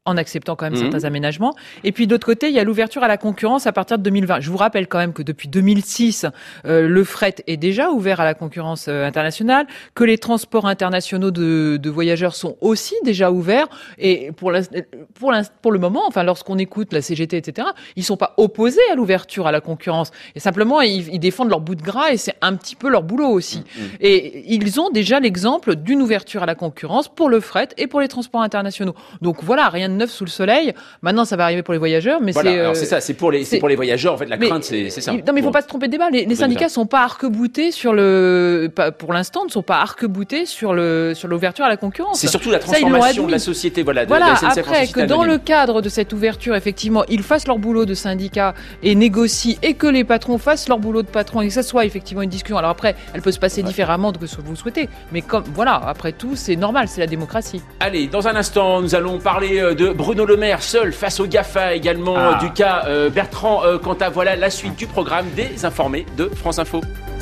en acceptant quand même
Mmh.
certains aménagements. Et puis d'autre côté, il y a l'ouverture à la concurrence à partir de deux mille vingt. Je vous rappelle quand même que depuis deux mille six, euh, le fret est déjà ouvert à la concurrence euh, internationale, que les transports internationaux de, de voyageurs sont aussi déjà ouverts. Et pour, la, pour, la, pour le moment, enfin lorsqu'on écoute la C G T, et cetera, ils sont pas opposés à l'ouverture à la concurrence. Et simplement, ils, ils défendent leur bout de gras et c'est un petit peu leur boulot aussi. Mmh. Et ils ont déjà l'exemple d'une ouverture à la concurrence pour le fret et pour les transports internationaux. Donc voilà, rien de neuf sous le soleil. Maintenant, ça va arriver pour les voyageurs, mais
voilà,
c'est.
Alors c'est ça, c'est pour les, c'est, c'est pour les voyageurs. En fait, la
mais,
crainte, c'est, c'est ça.
Non, mais il faut
bon.
pas se tromper de débat. Les, les syndicats sont pas arc-boutés sur le, pour l'instant, ne sont pas arc-boutés sur le, sur l'ouverture à la concurrence.
C'est surtout la transformation ça, de la société, voilà. De,
voilà.
De la S N C F
après, que dans le cadre de cette ouverture, effectivement, ils fassent leur boulot de syndicats et négocient, et que les patrons fassent leur boulot de patron, et que ça soit effectivement une discussion. Alors après, elle peut se passer ouais. différemment de ce que vous souhaitez, mais comme voilà, après tout, c'est normal, c'est la démocratie.
Allez, dans un instant, nous allons parler de Bruno Le Maire seul face aux GAFA, également ah. du cas euh, Bertrand euh, Cantat. Voilà la suite du programme des informés de France Info.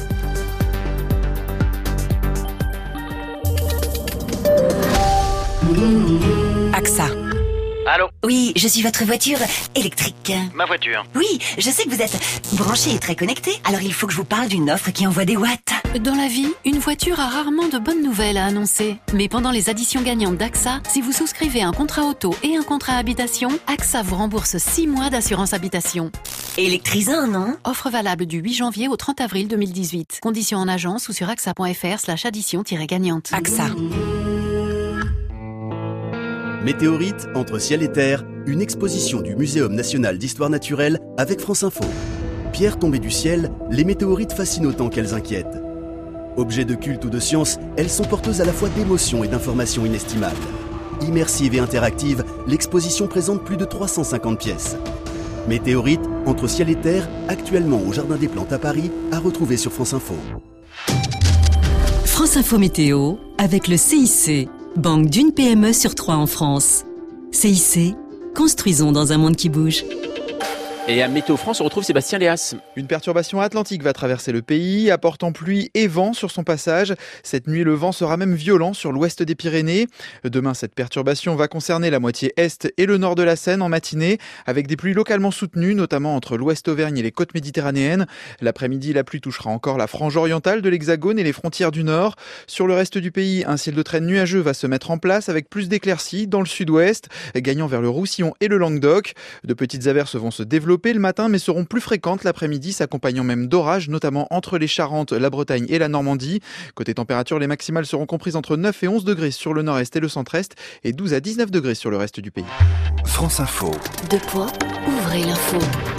A X A.
Allô ?
Oui, je suis votre voiture électrique.
Ma voiture ?
Oui, je sais que vous êtes branché et très connecté, alors il faut que je vous parle d'une offre qui envoie des watts.
Dans la vie, une voiture a rarement de bonnes nouvelles à annoncer. Mais pendant les additions gagnantes d'A X A, si vous souscrivez un contrat auto et un contrat habitation, A X A vous rembourse six mois d'assurance habitation.
Électrisant, non ?
Offre valable du huit janvier au trente avril deux mille dix-huit. Conditions en agence ou sur axa.fr slash addition-gagnante.
A X A.
Météorite, entre ciel et terre, une exposition du Muséum national d'histoire naturelle avec France Info. Pierres tombées du ciel, les météorites fascinent autant qu'elles inquiètent. Objets de culte ou de science, elles sont porteuses à la fois d'émotions et d'informations inestimables. Immersive et interactive, l'exposition présente plus de trois cent cinquante pièces. Météorite, entre ciel et terre, actuellement au Jardin des Plantes à Paris, à retrouver sur France Info.
France Info Météo, avec le C I C. Banque d'une P M E sur trois en France. C I C, construisons dans un monde qui bouge.
Et à Météo France, on retrouve Sébastien Léas.
Une perturbation atlantique va traverser le pays, apportant pluie et vent sur son passage. Cette nuit, le vent sera même violent sur l'ouest des Pyrénées. Demain, cette perturbation va concerner la moitié est et le nord de la Seine en matinée, avec des pluies localement soutenues, notamment entre l'ouest Auvergne et les côtes méditerranéennes. L'après-midi, la pluie touchera encore la frange orientale de l'Hexagone et les frontières du nord. Sur le reste du pays, un ciel de traîne nuageux va se mettre en place, avec plus d'éclaircies dans le sud-ouest, gagnant vers le Roussillon et le Languedoc. De petites averses vont se développer le matin, mais seront plus fréquentes l'après-midi, s'accompagnant même d'orages, notamment entre les Charentes, la Bretagne et la Normandie. Côté température, les maximales seront comprises entre neuf et onze degrés sur le nord-est et le centre-est, et douze à dix-neuf degrés sur le reste du pays.
France Info.
Deux points, ouvrez l'info.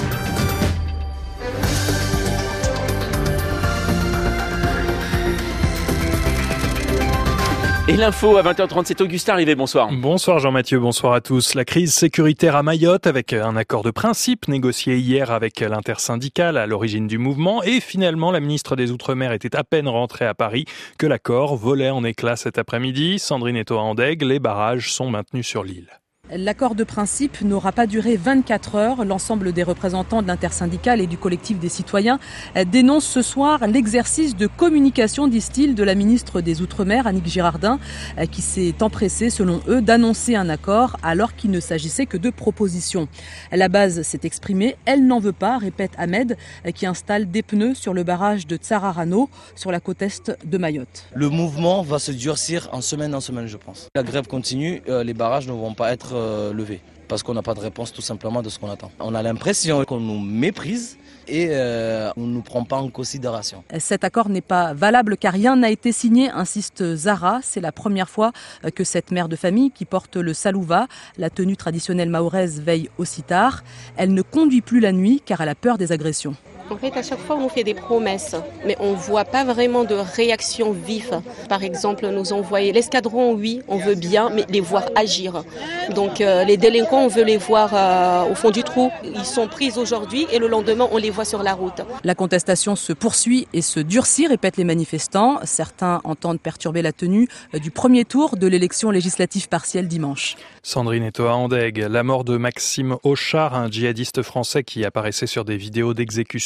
Et l'info à vingt heures trente, c'est Augustin Rivet, bonsoir.
Bonsoir Jean-Mathieu, bonsoir à tous. La crise sécuritaire à Mayotte avec un accord de principe négocié hier avec l'intersyndicale à l'origine du mouvement et finalement la ministre des Outre-mer était à peine rentrée à Paris que l'accord volait en éclats cet après-midi. Sandrine Etoa-Andeg, les barrages sont maintenus sur l'île.
L'accord de principe n'aura pas duré vingt-quatre heures. L'ensemble des représentants de l'intersyndicale et du collectif des citoyens dénoncent ce soir l'exercice de communication, disent-ils, de la ministre des Outre-mer, Annick Girardin, qui s'est empressée, selon eux, d'annoncer un accord alors qu'il ne s'agissait que de propositions. La base s'est exprimée, elle n'en veut pas, répète Ahmed, qui installe des pneus sur le barrage de Tsararano, sur la côte est de Mayotte.
Le mouvement va se durcir en semaine en semaine, je pense. La grève continue, les barrages ne vont pas être levé parce qu'on n'a pas de réponse tout simplement de ce qu'on attend. On a l'impression qu'on nous méprise et euh, on ne nous prend pas en considération.
Cet accord n'est pas valable car rien n'a été signé, insiste Zara. C'est la première fois que cette mère de famille qui porte le salouva, la tenue traditionnelle mahoraise, veille aussi tard. Elle ne conduit plus la nuit car elle a peur des agressions.
En fait, à chaque fois, on nous fait des promesses, mais on ne voit pas vraiment de réaction vive. Par exemple, nous envoyer l'escadron, oui, on veut bien, mais les voir agir. Donc, euh, les délinquants, on veut les voir euh, au fond du trou. Ils sont pris aujourd'hui et le lendemain, on les voit sur la route.
La contestation se poursuit et se durcit, répètent les manifestants. Certains entendent perturber la tenue du premier tour de l'élection législative partielle dimanche.
Sandrine Etoa-Andeg, la mort de Maxime Auchard, un djihadiste français qui apparaissait sur des vidéos d'exécution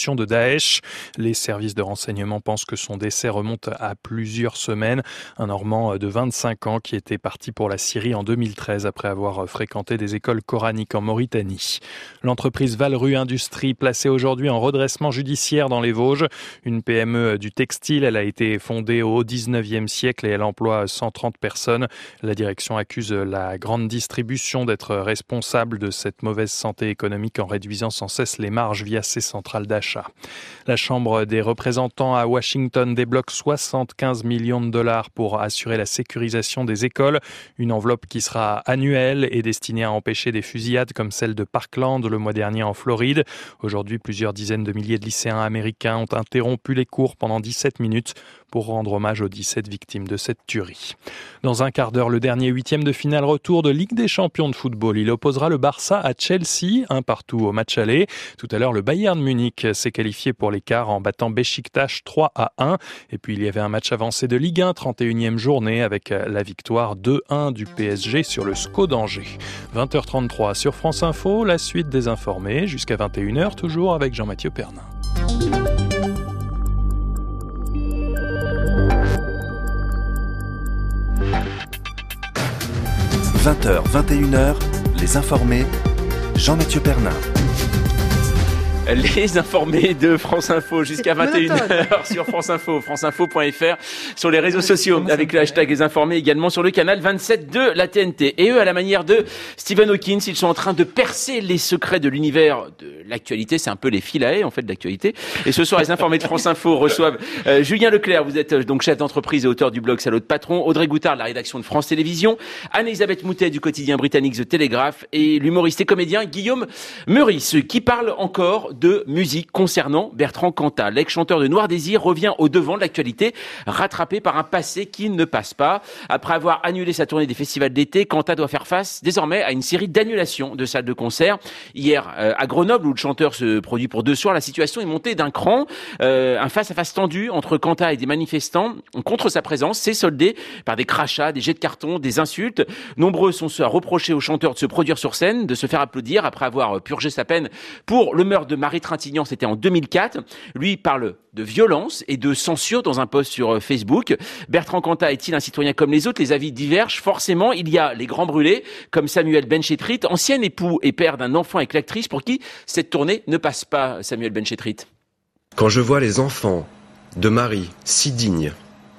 l'infiltration de Daesh. Les services de renseignement pensent que son décès remonte à plusieurs semaines. Un Normand de vingt-cinq ans qui était parti pour la Syrie en deux mille treize après avoir fréquenté des écoles coraniques en Mauritanie. L'entreprise Valru Industrie placée aujourd'hui en redressement judiciaire dans les Vosges. Une P M E du textile, elle a été fondée au dix-neuvième siècle et elle emploie cent trente personnes. La direction accuse la grande distribution d'être responsable de cette mauvaise santé économique en réduisant sans cesse les marges via ses centrales d'achat. La Chambre des représentants à Washington débloque soixante-quinze millions de dollars pour assurer la sécurisation des écoles. Une enveloppe qui sera annuelle et destinée à empêcher des fusillades comme celle de Parkland le mois dernier en Floride. Aujourd'hui, plusieurs dizaines de milliers de lycéens américains ont interrompu les cours pendant dix-sept minutes pour rendre hommage aux dix-sept victimes de cette tuerie. Dans un quart d'heure, le dernier huitième de finale retour de Ligue des champions de football. Il opposera le Barça à Chelsea, un partout au match aller. Tout à l'heure, le Bayern Munich s'est qualifié pour l'écart en battant Beşiktaş trois à un. Et puis, il y avait un match avancé de Ligue un, trente et unième journée, avec la victoire deux un du P S G sur le S C O d'Angers. vingt heures trente-trois sur France Info, la suite des informés, jusqu'à vingt et une heures, toujours avec Jean-Mathieu Pernin.
vingt heures, vingt et une heures, les informés, Jean-Mathieu Pernin.
Les informés de France Info jusqu'à vingt et une heures sur France Info, franceinfo point f r, sur les réseaux sociaux avec le hashtag Les Informés, également sur le canal vingt-sept de la T N T. Et eux, à la manière de Stephen Hawking, ils sont en train de percer les secrets de l'univers de l'actualité. C'est un peu les filae, en fait, de l'actualité. Et ce soir, les informés de France Info reçoivent euh, Julien Leclerc, vous êtes euh, donc chef d'entreprise et auteur du blog Salaud de Patron, Audrey Goutard de la rédaction de France Télévisions, Anne-Elisabeth Moutet du quotidien britannique The Telegraph et l'humoriste et comédien Guillaume Meurice, qui parle encore de musique concernant Bertrand Cantat. L'ex-chanteur de Noir Désir revient au devant de l'actualité, rattrapé par un passé qui ne passe pas. Après avoir annulé sa tournée des festivals d'été, Cantat doit faire face désormais à une série d'annulations de salles de concert. Hier, euh, à Grenoble, où le chanteur se produit pour deux soirs, la situation est montée d'un cran. Euh, un face-à-face tendu entre Cantat et des manifestants contre sa présence s'est soldé par des crachats, des jets de carton, des insultes. Nombreux sont ceux à reprocher au chanteur de se produire sur scène, de se faire applaudir après avoir purgé sa peine pour le meurtre de Marie Trintignant, c'était en deux mille quatre. Lui parle de violence et de censure dans un post sur Facebook. Bertrand Cantat est-il un citoyen comme les autres? Les avis divergent. Forcément, il y a les grands brûlés, comme Samuel Benchetrit, ancien époux et père d'un enfant avec l'actrice, pour qui cette tournée ne passe pas, Samuel Benchetrit.
Quand je vois les enfants de Marie, si dignes,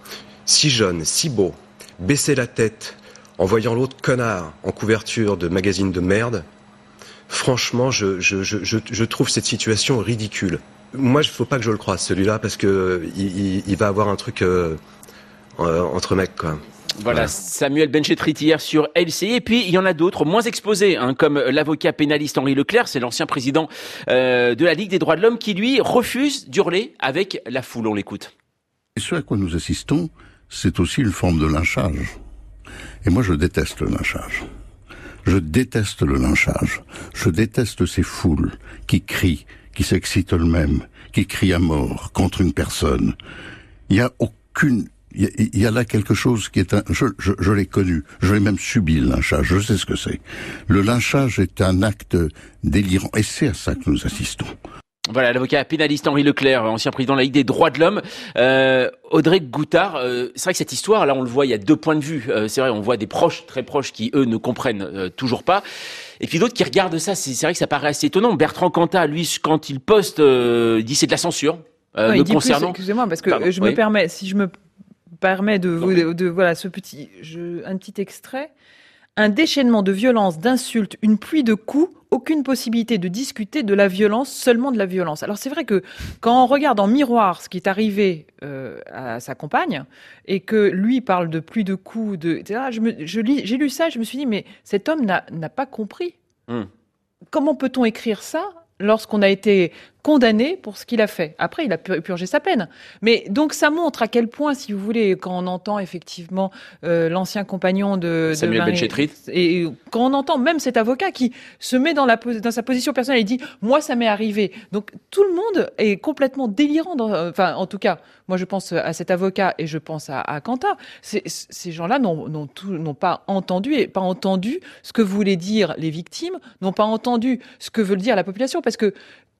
si jeunes, si beaux, baisser la tête en voyant l'autre connard en couverture de magazine de merde, franchement, je, je, je, je trouve cette situation ridicule. Moi, il ne faut pas que je le croise, celui-là, parce que il, il va avoir un truc euh, euh, entre mecs, quoi.
Voilà, voilà, Samuel Benchetrit hier sur L C I. Et puis, il y en a d'autres moins exposés, hein, comme l'avocat pénaliste Henri Leclerc, c'est l'ancien président euh, de la Ligue des droits de l'homme, qui, lui, refuse d'hurler avec la foule. On l'écoute.
Et ce à quoi nous assistons, c'est aussi une forme de lynchage. Et moi, je déteste le lynchage. Je déteste le lynchage. Je déteste ces foules qui crient, qui s'excitent eux-mêmes, qui crient à mort contre une personne. Il y a aucune, il y a, il y a là quelque chose qui est un, je, je, je l'ai connu. Je l'ai même subi, le lynchage. Je sais ce que c'est. Le lynchage est un acte délirant. Et c'est à ça que nous assistons.
Voilà, l'avocat pénaliste Henri Leclerc, ancien président de la Ligue des droits de l'homme. Euh, Audrey Goutard, euh, c'est vrai que cette histoire, là on le voit, il y a deux points de vue. Euh, c'est vrai, on voit des proches, très proches, qui eux ne comprennent euh, toujours pas. Et puis d'autres qui regardent ça, c'est, c'est vrai que ça paraît assez étonnant. Bertrand Cantat, lui, quand il poste, euh, il dit c'est de la censure. Euh,
ouais, il dit
concernant...
plus, excusez-moi, parce que
Pardon,
je
oui.
me permets, si je me permets de, de, de, de voilà ce petit, je, un petit extrait. Un déchaînement de violence, d'insultes, une pluie de coups, aucune possibilité de discuter de la violence, seulement de la violence. Alors c'est vrai que quand on regarde en miroir ce qui est arrivé euh, à sa compagne, et que lui parle de pluie de coups, de, et cetera, je me, je lis, j'ai lu ça, je me suis dit, mais cet homme n'a, n'a pas compris. Mmh. Comment peut-on écrire ça lorsqu'on a été condamné pour ce qu'il a fait? Après, il a purgé sa peine. Mais donc, ça montre à quel point, si vous voulez, quand on entend effectivement euh, l'ancien compagnon de
Samuel
de
Benchetrit,
et quand on entend même cet avocat qui se met dans, la, dans sa position personnelle et dit « moi, ça m'est arrivé ». Donc, tout le monde est complètement délirant. Dans, enfin, en tout cas, moi, je pense à cet avocat et je pense à, à Cantat. C'est, ces gens-là n'ont, n'ont, tout, n'ont pas entendu et pas entendu ce que voulaient dire les victimes, n'ont pas entendu ce que veut dire la population, parce que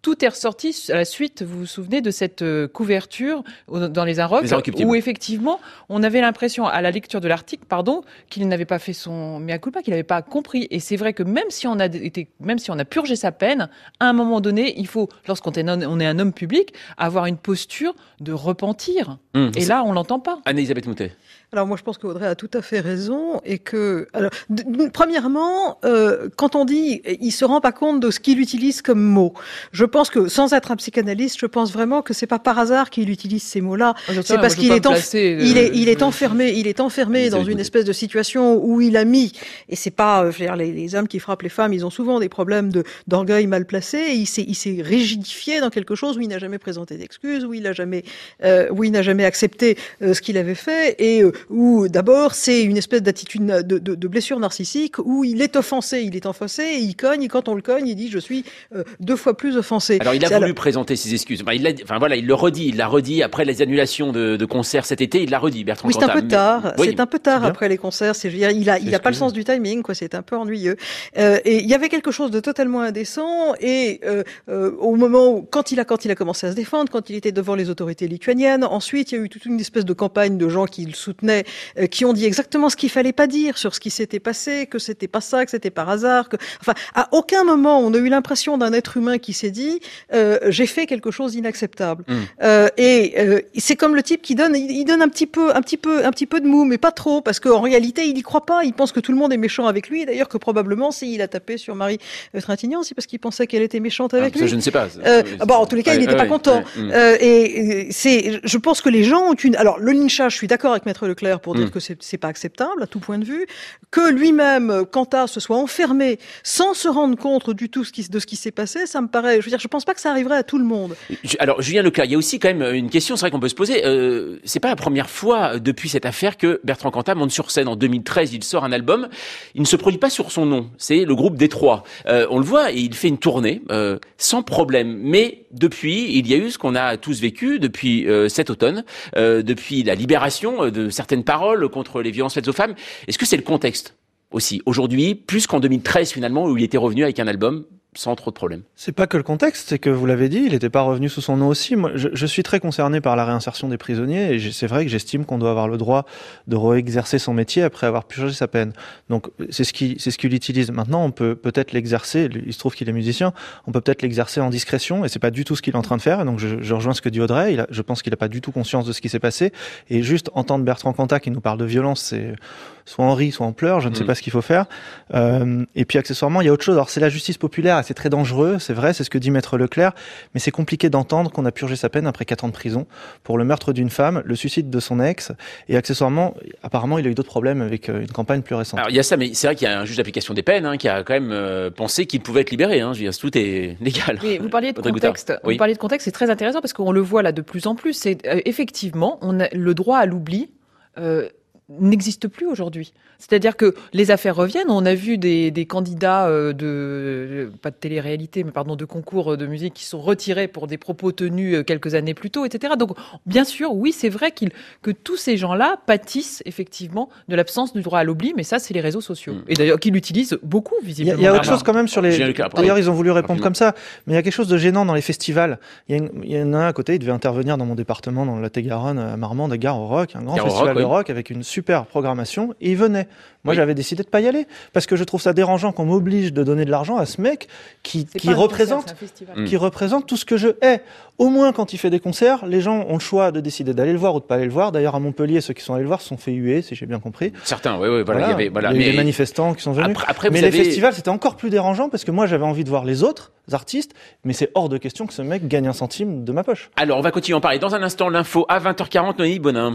tout est ressorti à la suite, vous vous souvenez, de cette couverture dans les Inrocks, où effectivement, on avait l'impression, à la lecture de l'article, pardon, qu'il n'avait pas fait son mea culpa, qu'il n'avait pas compris. Et c'est vrai que même si on a été, même si on a purgé sa peine, à un moment donné, il faut, lorsqu'on est un, on est un homme public, avoir une posture de repentir. Mmh, et là, on l'entend pas.
Anne-Elisabeth Moutet.
Alors moi je pense qu'Audrey a tout à fait raison et que alors d- premièrement euh, quand on dit il se rend pas compte de ce qu'il utilise comme mot. Je pense que sans être un psychanalyste, je pense vraiment que c'est pas par hasard qu'il utilise ces mots-là. Ah, c'est parce qu'il est, enf... placer, il est il est enfermé, il est enfermé dans une espèce de situation où il a mis et c'est pas je veux dire les, les hommes qui frappent les femmes, ils ont souvent des problèmes de d'orgueil mal placé et il s'est il s'est rigidifié dans quelque chose où il n'a jamais présenté d'excuses, où il a jamais euh, où il n'a jamais accepté euh, ce qu'il avait fait et euh, où d'abord c'est une espèce d'attitude de, de, de blessure narcissique où il est offensé, il est offensé et il cogne et quand on le cogne il dit je suis euh, deux fois plus offensé.
Alors il a
c'est
voulu
alors...
présenter ses excuses. Enfin, il l'a, enfin voilà, il le redit, il l'a redit après les annulations de, de concerts cet été, il l'a redit. Bertrand
oui, c'est
Cantat.
un peu tard.
Mais... Oui,
c'est un peu tard après les concerts. C'est, je veux dire, il a, il a pas le sens du timing, quoi. C'est un peu ennuyeux. Euh, et il y avait quelque chose de totalement indécent. Et euh, euh, au moment où, quand il a, quand il a commencé à se défendre, quand il était devant les autorités lituaniennes, ensuite il y a eu toute une espèce de campagne de gens qui le soutenaient, euh, qui ont dit exactement ce qu'il fallait pas dire sur ce qui s'était passé, que c'était pas ça, que c'était par hasard, que, enfin, à aucun moment on a eu l'impression d'un être humain qui s'est dit euh, j'ai fait quelque chose d'inacceptable. Mmh. Euh, et euh, c'est comme le type qui donne, il, il donne un petit peu, un petit peu, un petit peu de mou, mais pas trop, parce qu'en réalité il y croit pas. Il pense que tout le monde est méchant avec lui. D'ailleurs que probablement s'il a tapé sur Marie Trintignant, c'est parce qu'il pensait qu'elle était méchante avec
ah,
lui.
Ça, je ne sais pas.
Euh, bon, en tous les cas, ouais, il n'était ouais, pas content. Ouais, ouais. Euh, et c'est, je pense que les gens ont une. Alors le lynchage, je suis d'accord avec Maître Leclerc pour dire mmh. que c'est, c'est pas acceptable à tout point de vue, que lui-même, Cantat, se soit enfermé sans se rendre compte du tout ce qui, de ce qui s'est passé, ça me paraît. Je veux dire, je pense pas que ça arriverait à tout le monde.
Alors Julien Leclerc, il y a aussi quand même une question, c'est vrai qu'on peut se poser. Euh, c'est pas la première fois depuis cette affaire que Bertrand Cantat monte sur scène. En deux mille treize, il sort un album. Il ne se produit pas sur son nom. C'est le groupe Détroit. Euh, on le voit et il fait une tournée euh, sans problème. Mais depuis, il y a eu ce qu'on a tous vécu depuis euh, cet automne, euh, depuis la libération de certaines paroles contre les violences faites aux femmes. Est-ce que c'est le contexte aussi aujourd'hui, plus qu'en deux mille treize finalement, où il était revenu avec un album sans trop de problèmes?
C'est pas que le contexte, c'est que vous l'avez dit, il n'était pas revenu sous son nom aussi. Moi, je, je suis très concerné par la réinsertion des prisonniers et c'est vrai que j'estime qu'on doit avoir le droit de réexercer son métier après avoir purgé sa peine. Donc c'est ce qui, c'est ce qu'il utilise. Maintenant, on peut peut-être l'exercer. Il se trouve qu'il est musicien. On peut peut-être l'exercer en discrétion et c'est pas du tout ce qu'il est en train de faire. Et donc je, je rejoins ce que dit Audrey. Il a, je pense qu'il a pas du tout conscience de ce qui s'est passé. Et juste entendre Bertrand Cantat qui nous parle de violence, c'est soit on rit, soit on pleure. Je ne sais mmh. pas ce qu'il faut faire. Euh, et puis accessoirement, il y a autre chose. Alors c'est la justice populaire. C'est très dangereux, c'est vrai, c'est ce que dit Maître Leclerc, mais c'est compliqué d'entendre qu'on a purgé sa peine après quatre ans de prison pour le meurtre d'une femme, le suicide de son ex, et accessoirement, apparemment, il a eu d'autres problèmes avec une campagne plus récente.
Alors il y a ça, mais c'est vrai qu'il y a un juge d'application des peines hein, qui a quand même euh, pensé qu'il pouvait être libéré. Hein, je veux dire, tout est légal.
Oui, vous parliez de contexte. Oui. Vous parliez de contexte, c'est très intéressant parce qu'on le voit là de plus en plus. C'est euh, effectivement, on a le droit à l'oubli. Euh, n'existe plus aujourd'hui. C'est-à-dire que les affaires reviennent. On a vu des, des candidats euh, de, pas de télé-réalité, mais pardon, de concours de musique qui sont retirés pour des propos tenus quelques années plus tôt, et cetera. Donc, bien sûr, oui, c'est vrai qu'il, que tous ces gens-là pâtissent effectivement de l'absence du droit à l'oubli, mais ça, c'est les réseaux sociaux. Mmh. Et d'ailleurs, qu'ils l'utilisent beaucoup, visiblement.
Il y a, il y a autre chose quand même sur les... D'ailleurs, ils ont voulu répondre comme ça, mais il y a quelque chose de gênant dans les festivals. Il y, a une, il y en a un à côté, il devait intervenir dans mon département, dans le Lot-et-Garonne, à Marmande, à Gare au Rock, un grand Gare festival rock, de oui. rock avec une super programmation, et il venait. Moi, oui. j'avais décidé de pas y aller parce que je trouve ça dérangeant qu'on m'oblige de donner de l'argent à ce mec qui, qui représente, concert, qui mmh. représente tout ce que je hais. Au moins, quand il fait des concerts, les gens ont le choix de décider d'aller le voir ou de pas aller le voir. D'ailleurs, à Montpellier, ceux qui sont allés le voir se sont fait huer, si j'ai bien compris.
Certains, oui, oui, voilà,
voilà.
il y avait, voilà.
Il y a eu
mais...
des manifestants qui sont venus.
Après, après,
mais
vous
les
avez...
festivals, c'était encore plus dérangeant parce que moi, j'avais envie de voir les autres artistes, mais c'est hors de question que ce mec gagne un centime de ma poche.
Alors, on va continuer à en parler. Dans un instant, l'info à vingt heures quarante, Noémie Bonin.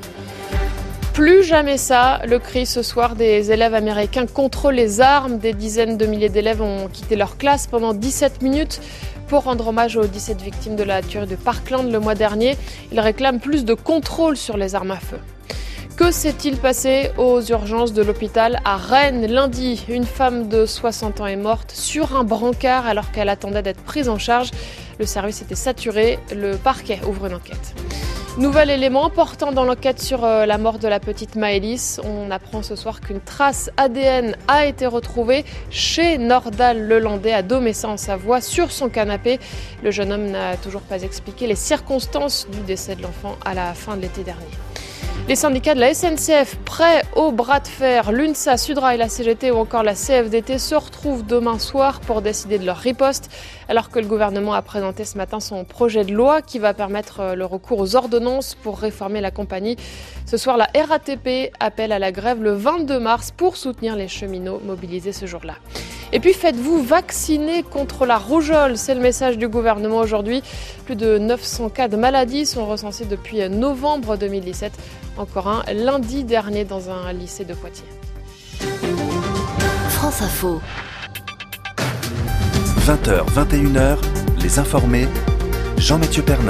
Plus jamais ça, le cri ce soir des élèves américains contre les armes. Des dizaines de milliers d'élèves ont quitté leur classe pendant dix-sept minutes pour rendre hommage aux dix-sept victimes de la tuerie de Parkland le mois dernier. Ils réclament plus de contrôle sur les armes à feu. Que s'est-il passé aux urgences de l'hôpital à Rennes lundi? Une femme de soixante ans est morte sur un brancard alors qu'elle attendait d'être prise en charge. Le service était saturé, le parquet ouvre une enquête. Nouvel élément important dans l'enquête sur euh, la mort de la petite Maëlys. On apprend ce soir qu'une trace A D N a été retrouvée chez Nordal Lelandais à Domessat en Savoie, sur son canapé. Le jeune homme n'a toujours pas expliqué les circonstances du décès de l'enfant à la fin de l'été dernier. Les syndicats de la S N C F prêts au bras de fer, l'UNSA, Sudrail, la C G T ou encore la C F D T se retrouvent demain soir pour décider de leur riposte, alors que le gouvernement a présenté ce matin son projet de loi qui va permettre le recours aux ordonnances pour réformer la compagnie. Ce soir, la R A T P appelle à la grève le vingt-deux mars pour soutenir les cheminots mobilisés ce jour-là. Et puis faites-vous vacciner contre la rougeole, c'est le message du gouvernement aujourd'hui. Plus de neuf cents cas de maladie sont recensés depuis novembre deux mille dix-sept. Encore un lundi dernier dans un lycée de Poitiers.
France Info.
vingt heures, vingt et une heures, les informés, Jean-Mathieu Pernin.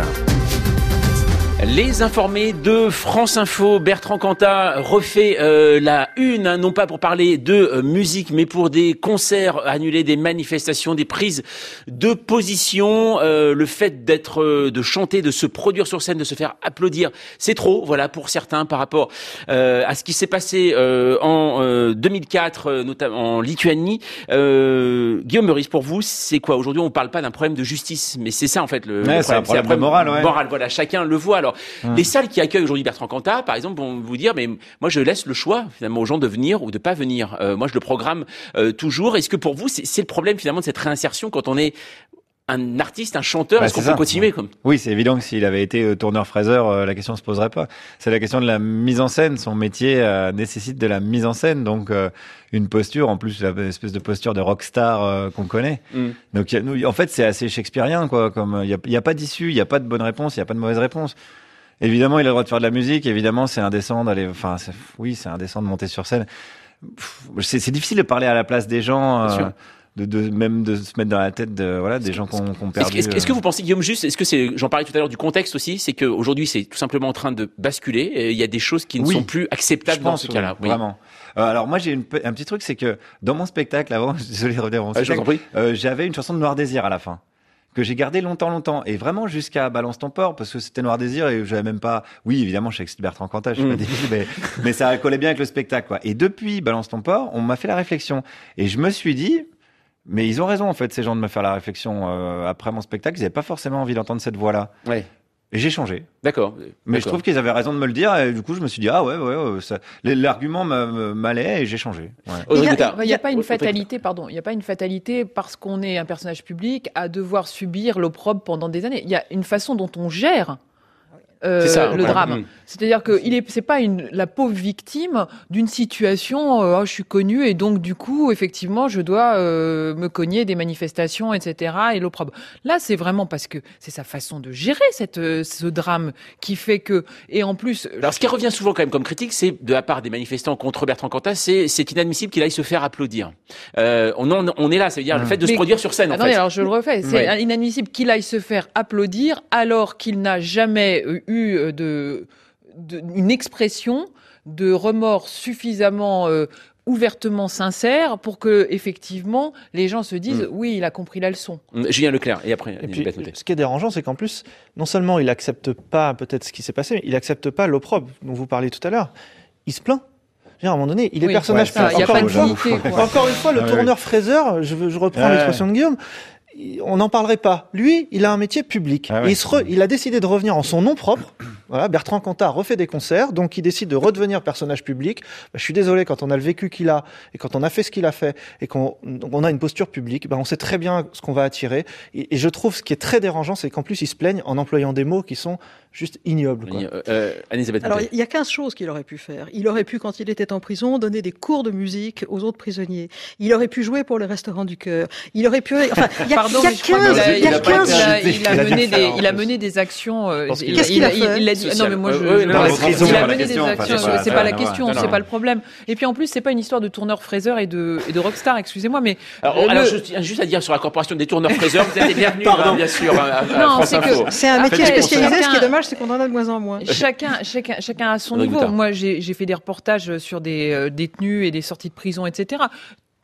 Les informés de France Info, Bertrand Cantat refait euh, la une, hein, non pas pour parler de euh, musique, mais pour des concerts annulés, des manifestations, des prises de position. Euh, le fait d'être, euh, de chanter, de se produire sur scène, de se faire applaudir, c'est trop, voilà, pour certains, par rapport euh, à ce qui s'est passé euh, en euh, deux mille quatre, euh, notamment en Lituanie. Euh, Guillaume Meurice, pour vous, c'est quoi? Aujourd'hui, on ne parle pas d'un problème de justice, mais c'est ça en fait le,
ouais,
le problème.
C'est un problème, c'est un problème de moral, ouais.
moral, voilà, chacun le voit. Alors, Hum. les salles qui accueillent aujourd'hui Bertrand Cantat, par exemple, vont vous dire, mais moi je laisse le choix finalement aux gens de venir ou de pas venir. Euh, moi je le programme euh, toujours. Est-ce que pour vous c'est, c'est le problème finalement de cette réinsertion quand on est un artiste, un chanteur, bah, est-ce qu'on peut ça. continuer comme
Oui, c'est évident que s'il avait été euh, tourneur-fraiseur, euh, la question ne se poserait pas. C'est la question de la mise en scène. Son métier euh, nécessite de la mise en scène, donc euh, une posture, en plus une espèce de posture de rockstar euh, qu'on connaît. Mm. Donc y a, nous, en fait, c'est assez shakespearien, quoi. Comme il y a, y a pas d'issue, il y a pas de bonne réponse, il y a pas de mauvaise réponse. Évidemment, il a le droit de faire de la musique. Évidemment, c'est indécent d'aller. Enfin, c'est, oui, c'est indécent de monter sur scène. C'est, c'est difficile de parler à la place des gens, euh, de, de même de se mettre dans la tête de voilà des gens qu'on qu'on perdu.
Est-ce, est-ce que vous pensez, Guillaume, juste, est-ce que c'est, j'en parlais tout à l'heure du contexte aussi, c'est que aujourd'hui, c'est tout simplement en train de basculer. Et il y a des choses qui ne oui, sont plus acceptables dans ce cas-là.
Oui, vraiment. Euh, alors moi, j'ai une, un petit truc, c'est que dans mon spectacle avant, désolé de revenir à mon spectacle, euh, j'avais une chanson de Noir Désir à la fin, que j'ai gardé longtemps, longtemps, et vraiment jusqu'à Balance ton port, parce que c'était Noir Désir, et j'avais même pas, oui, évidemment, je sais que c'est Bertrand Cantat, je suis mmh. pas débile, mais, mais ça collait bien avec le spectacle, quoi. Et depuis Balance ton port, on m'a fait la réflexion. Et je me suis dit, mais ils ont raison, en fait, ces gens de me faire la réflexion, euh, après mon spectacle, ils avaient pas forcément envie d'entendre cette voix-là.
Ouais.
Et j'ai changé.
D'accord.
Mais
D'accord.
je trouve qu'ils avaient raison de me le dire, et du coup, je me suis dit, ah ouais, ouais, ouais ça, l'argument m'allait, et j'ai changé. Ouais.
Il n'y a, a, a pas une fatalité, pardon, il n'y a pas une fatalité parce qu'on est un personnage public à devoir subir l'opprobre pendant des années. Il y a une façon dont on gère Euh, c'est ça, le ouais. drame. Mmh. C'est-à-dire que il est, c'est pas une, la pauvre victime d'une situation, euh, oh, je suis connue et donc du coup, effectivement, je dois euh, me cogner des manifestations, et cetera et l'opprobre. Là, c'est vraiment parce que c'est sa façon de gérer cette, euh, ce drame qui fait que, et en plus...
Alors, ce qui revient souvent quand même comme critique, c'est de la part des manifestants contre Bertrand Cantat, c'est, c'est inadmissible qu'il aille se faire applaudir. Euh, on, en, on est là, ça veut dire mmh. le fait de Mais, se produire sur scène, en
attendez,
fait.
alors je le refais. C'est ouais. inadmissible qu'il aille se faire applaudir alors qu'il n'a jamais eu de, de une expression de remords suffisamment euh, ouvertement sincère pour que effectivement les gens se disent mmh. oui, il a compris la leçon.
Julien Leclerc et après.
Et puis, ce qui est dérangeant, c'est qu'en plus, non seulement il accepte pas peut-être ce qui s'est passé, mais il accepte pas l'opprobre dont vous parliez tout à l'heure. Il se plaint. À un moment donné, il est oui, personnage. Ouais, ça, encore, une fois, encore une fois, le ah, tourneur-fraiseur, je, je reprends ouais. l'expression de Guillaume. On n'en parlerait pas. Lui, il a un métier public. Ah ouais. il, se re, il a décidé de revenir en son nom propre. Voilà, Bertrand Cantat refait des concerts, donc il décide de redevenir personnage public. Bah, je suis désolé, quand on a le vécu qu'il a, et quand on a fait ce qu'il a fait, et qu'on on a une posture publique, bah, on sait très bien ce qu'on va attirer. Et, et je trouve ce qui est très dérangeant, c'est qu'en plus, il se plaigne en employant des mots qui sont juste ignobles. Quoi.
Euh, Anne-Elisabeth
Alors, il y a quinze choses qu'il aurait pu faire. Il aurait pu, quand il était en prison, donner des cours de musique aux autres prisonniers. Il aurait pu jouer pour les restaurants du cœur. Il aurait pu... Enfin, il y a,
Pardon,
il y a quinze... Il, il, a quinze...
il, a, il, a mené des, il a mené des actions... Euh, il,
Qu'est-ce qu'il a fait
il, il a dit, Non, mais moi, je... Euh, non, prison, il a mené des actions... C'est, c'est pas la question, c'est pas le problème. Et puis, en plus, c'est pas une histoire de tourneur-fraiseur et de, et de rockstar, excusez-moi, mais...
Alors, euh, alors le... juste, juste à dire sur la corporation des tourneurs-fraiseurs, vous êtes les bienvenus, hein, bien sûr, à, à
non,
France
c'est
Info.
Que c'est un métier spécialisé, ce qui est dommage, c'est qu'on en a de moins en moins.
Chacun, chacun, chacun à son niveau. Moi, j'ai, j'ai fait des reportages sur des euh, détenus et des sorties de prison, et cetera.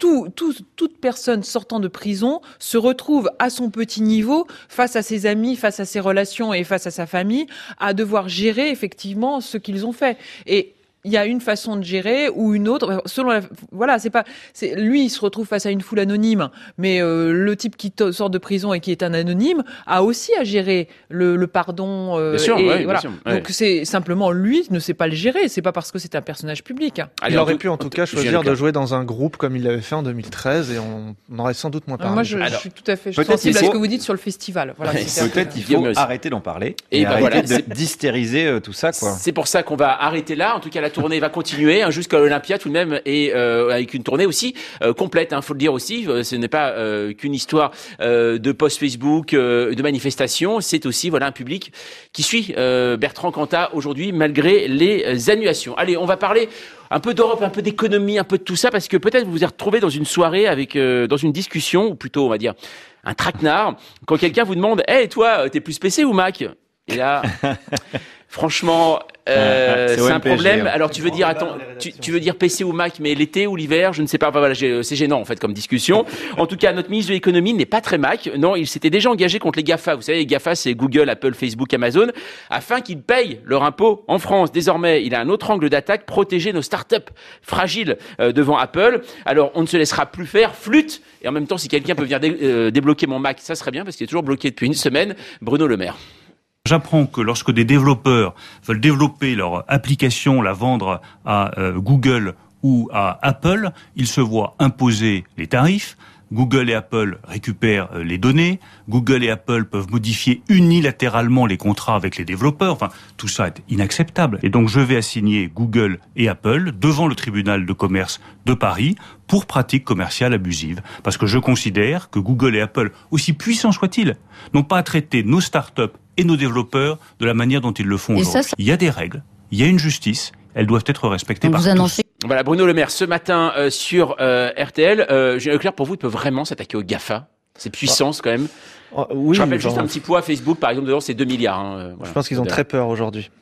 tout, tout, toute personne sortant de prison se retrouve à son petit niveau, face à ses amis, face à ses relations et face à sa famille, à devoir gérer effectivement ce qu'ils ont fait. Et il y a une façon de gérer ou une autre. Selon la, voilà, c'est pas, c'est, lui, il se retrouve face à une foule anonyme, mais euh, le type qui t- sort de prison et qui est un anonyme a aussi à gérer le, le pardon. Euh,
bien sûr,
et,
ouais,
voilà.
bien sûr, ouais.
Donc c'est simplement lui ne sait pas le gérer. C'est pas parce que c'est un personnage public.
Il aurait pu en tout cas choisir de jouer dans un groupe comme il l'avait fait en deux mille treize et on, on aurait sans doute moins parlé.
Moi, je,
Alors,
je suis tout à fait sensible à ce que vous dites sur le festival. Voilà,
peut-être qu'il faut arrêter d'en parler et,
et
et
ben
arrêter
voilà,
de
c'est...
d'hystériser euh, tout ça, quoi.
C'est pour ça qu'on va arrêter là. En tout cas, la tournée va continuer. Hein, jusqu'à l'Olympia tout de même et euh, avec une tournée aussi euh, complète. Hein, faut le dire aussi. Euh, ce n'est pas euh, qu'une histoire euh, de post Facebook, euh, de manifestations. C'est aussi voilà un public qui suit euh, Bertrand Cantat aujourd'hui malgré les annulations. Allez, on va parler un peu d'Europe, un peu d'économie, un peu de tout ça parce que peut-être vous vous êtes retrouvé dans une soirée avec euh, dans une discussion ou plutôt on va dire un traquenard quand quelqu'un vous demande hey, toi t'es plus P C ou Mac et là franchement, euh, c'est, c'est un problème. Alors tu veux dire, attends, tu, tu veux dire P C ou Mac, mais l'été ou l'hiver, je ne sais pas. Enfin, voilà, j'ai, c'est gênant en fait comme discussion. En tout cas, notre ministre de l'économie n'est pas très Mac. Non, il s'était déjà engagé contre les GAFA. Vous savez, les GAFA, c'est Google, Apple, Facebook, Amazon, afin qu'ils payent leur impôt en France. Désormais, il a un autre angle d'attaque, protéger nos startups fragiles euh, devant Apple. Alors, on ne se laissera plus faire flûte. Et en même temps, si quelqu'un peut venir dé- euh, débloquer mon Mac, ça serait bien parce qu'il est toujours bloqué depuis une semaine. Bruno Le Maire.
J'apprends que lorsque des développeurs veulent développer leur application, la vendre à euh, Google ou à Apple, ils se voient imposer les tarifs. Google et Apple récupèrent euh, les données. Google et Apple peuvent modifier unilatéralement les contrats avec les développeurs. Enfin, tout ça est inacceptable. Et donc, je vais assigner Google et Apple devant le tribunal de commerce de Paris pour pratiques commerciales abusives. Parce que je considère que Google et Apple, aussi puissants soient-ils, n'ont pas à traiter nos startups et nos développeurs de la manière dont ils le font
et
aujourd'hui.
Ça, ça...
Il y a des règles, il y a une justice, elles doivent être respectées par tous.
Voilà, Bruno Le Maire, ce matin euh, sur euh, R T L, euh, Julien Leclerc, pour vous, il peut vraiment s'attaquer aux GAFA. C'est puissance quand même.
Oh, oui,
je rappelle
genre...
juste un petit poids, Facebook par exemple, dedans c'est deux milliards. Hein, voilà.
Je pense qu'ils ont très peur aujourd'hui.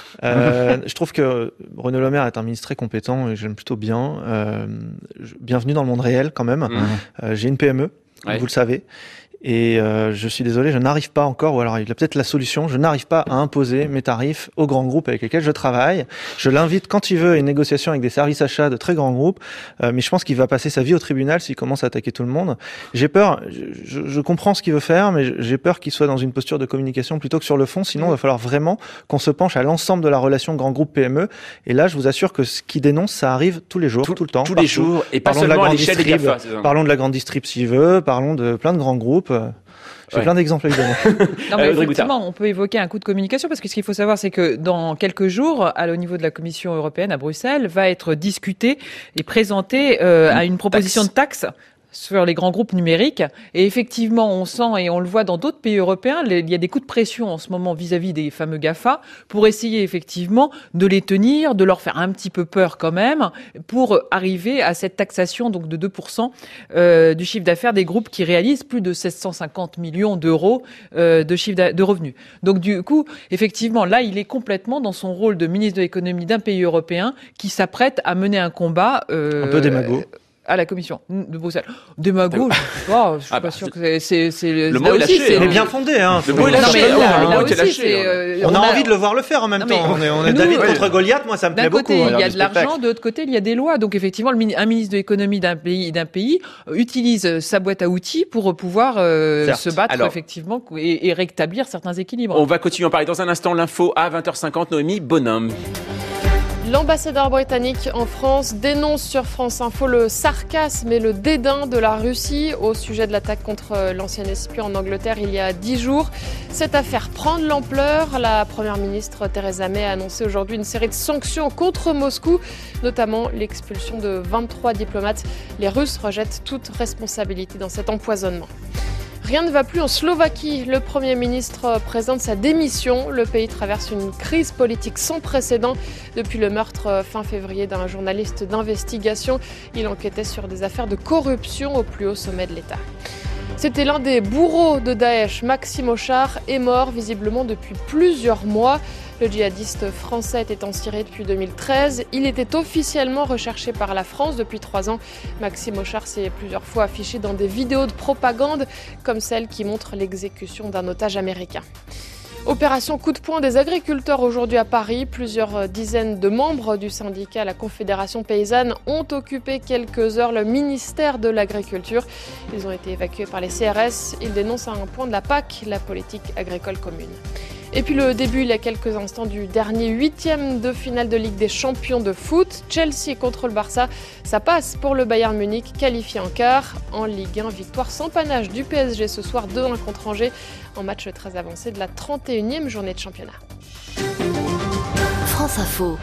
euh, je trouve que Bruno Le Maire est un ministre très compétent et j'aime plutôt bien. Euh, bienvenue dans le monde réel quand même. Mmh. Euh, j'ai une P M E, ouais. Vous le savez. Et euh, je suis désolé, je n'arrive pas encore, ou alors il a peut-être la solution, je n'arrive pas à imposer mes tarifs aux grands groupes avec lesquels je travaille. Je l'invite quand il veut à une négociation avec des services achats de très grands groupes, euh, mais je pense qu'il va passer sa vie au tribunal s'il commence à attaquer tout le monde. J'ai peur, je, je comprends ce qu'il veut faire, mais j'ai peur qu'il soit dans une posture de communication plutôt que sur le fond, sinon il va falloir vraiment qu'on se penche à l'ensemble de la relation grand groupe P M E. Et là, je vous assure que ce qu'il dénonce, ça arrive tous les jours, tout, tout le temps.
Tous
partout.
les jours, et pas
parlons
seulement
de la
à l'échelle des GAFA.
Parlons de la grande distrib s'il veut, parlons de plein de grands groupes. J'ai ouais. plein d'exemples à lui donner.
Non, mais effectivement, on peut évoquer un coup de communication parce que ce qu'il faut savoir, c'est que dans quelques jours, à, au niveau de la Commission européenne à Bruxelles, va être discuté et présenté euh, à une proposition taxe. de taxe sur les grands groupes numériques. Et effectivement, on sent et on le voit dans d'autres pays européens, les, il y a des coups de pression en ce moment vis-à-vis des fameux GAFA pour essayer effectivement de les tenir, de leur faire un petit peu peur quand même, pour arriver à cette taxation donc de deux pour cent euh, du chiffre d'affaires des groupes qui réalisent plus de sept cent cinquante millions d'euros euh, de chiffre de revenus. Donc du coup, effectivement, là, il est complètement dans son rôle de ministre de l'économie d'un pays européen qui s'apprête à mener un combat... Euh,
un peu démago.
À la commission de Bruxelles. Démago, je sais pas, je suis ah bah, pas sûr que c'est, c'est, c'est
le mot est lâché.
C'est bien fondé, hein.
Le mot est lâché.
Le mot est lâché. On a envie de le voir le faire en même non, temps. On est, on est nous, David ouais. contre Goliath, moi ça me plaît beaucoup.
D'un côté, il y a de l'argent, de l'autre côté, il y a des lois. Donc effectivement, le, un ministre de l'économie d'un pays, d'un pays utilise sa boîte à outils pour pouvoir euh, se battre Alors, effectivement et, et rétablir certains équilibres.
On va continuer à en parler dans un instant. L'info à vingt heures cinquante, Noémie Bonhomme.
L'ambassadeur britannique en France dénonce sur France Info le sarcasme et le dédain de la Russie au sujet de l'attaque contre l'ancien espion en Angleterre il y a dix jours. Cette affaire prend de l'ampleur. La première ministre Theresa May a annoncé aujourd'hui une série de sanctions contre Moscou, notamment l'expulsion de vingt-trois diplomates. Les Russes rejettent toute responsabilité dans cet empoisonnement. Rien ne va plus en Slovaquie. Le Premier ministre présente sa démission. Le pays traverse une crise politique sans précédent depuis le meurtre fin février d'un journaliste d'investigation. Il enquêtait sur des affaires de corruption au plus haut sommet de l'État. C'était l'un des bourreaux de Daesh, Maxime Ochar, est mort visiblement depuis plusieurs mois. Le djihadiste français était en Syrie depuis deux mille treize. Il était officiellement recherché par la France depuis trois ans. Maxime Auchard s'est plusieurs fois affiché dans des vidéos de propagande comme celle qui montre l'exécution d'un otage américain. Opération coup de poing des agriculteurs aujourd'hui à Paris. Plusieurs dizaines de membres du syndicat La Confédération Paysanne ont occupé quelques heures le ministère de l'Agriculture. Ils ont été évacués par les C R S. Ils dénoncent un point de la P A C, la politique agricole commune. Et puis le début, il y a quelques instants, du dernier huitième de finale de Ligue des Champions de foot. Chelsea contre le Barça, ça passe pour le Bayern Munich, qualifié en quart. En Ligue un, victoire sans panache du P S G ce soir, deux un contre Angers, en match très avancé de la trente et unième journée de championnat.
France Info.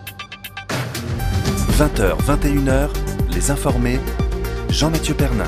vingt heures, vingt et une heures, les informés, Jean-Mathieu Pernin.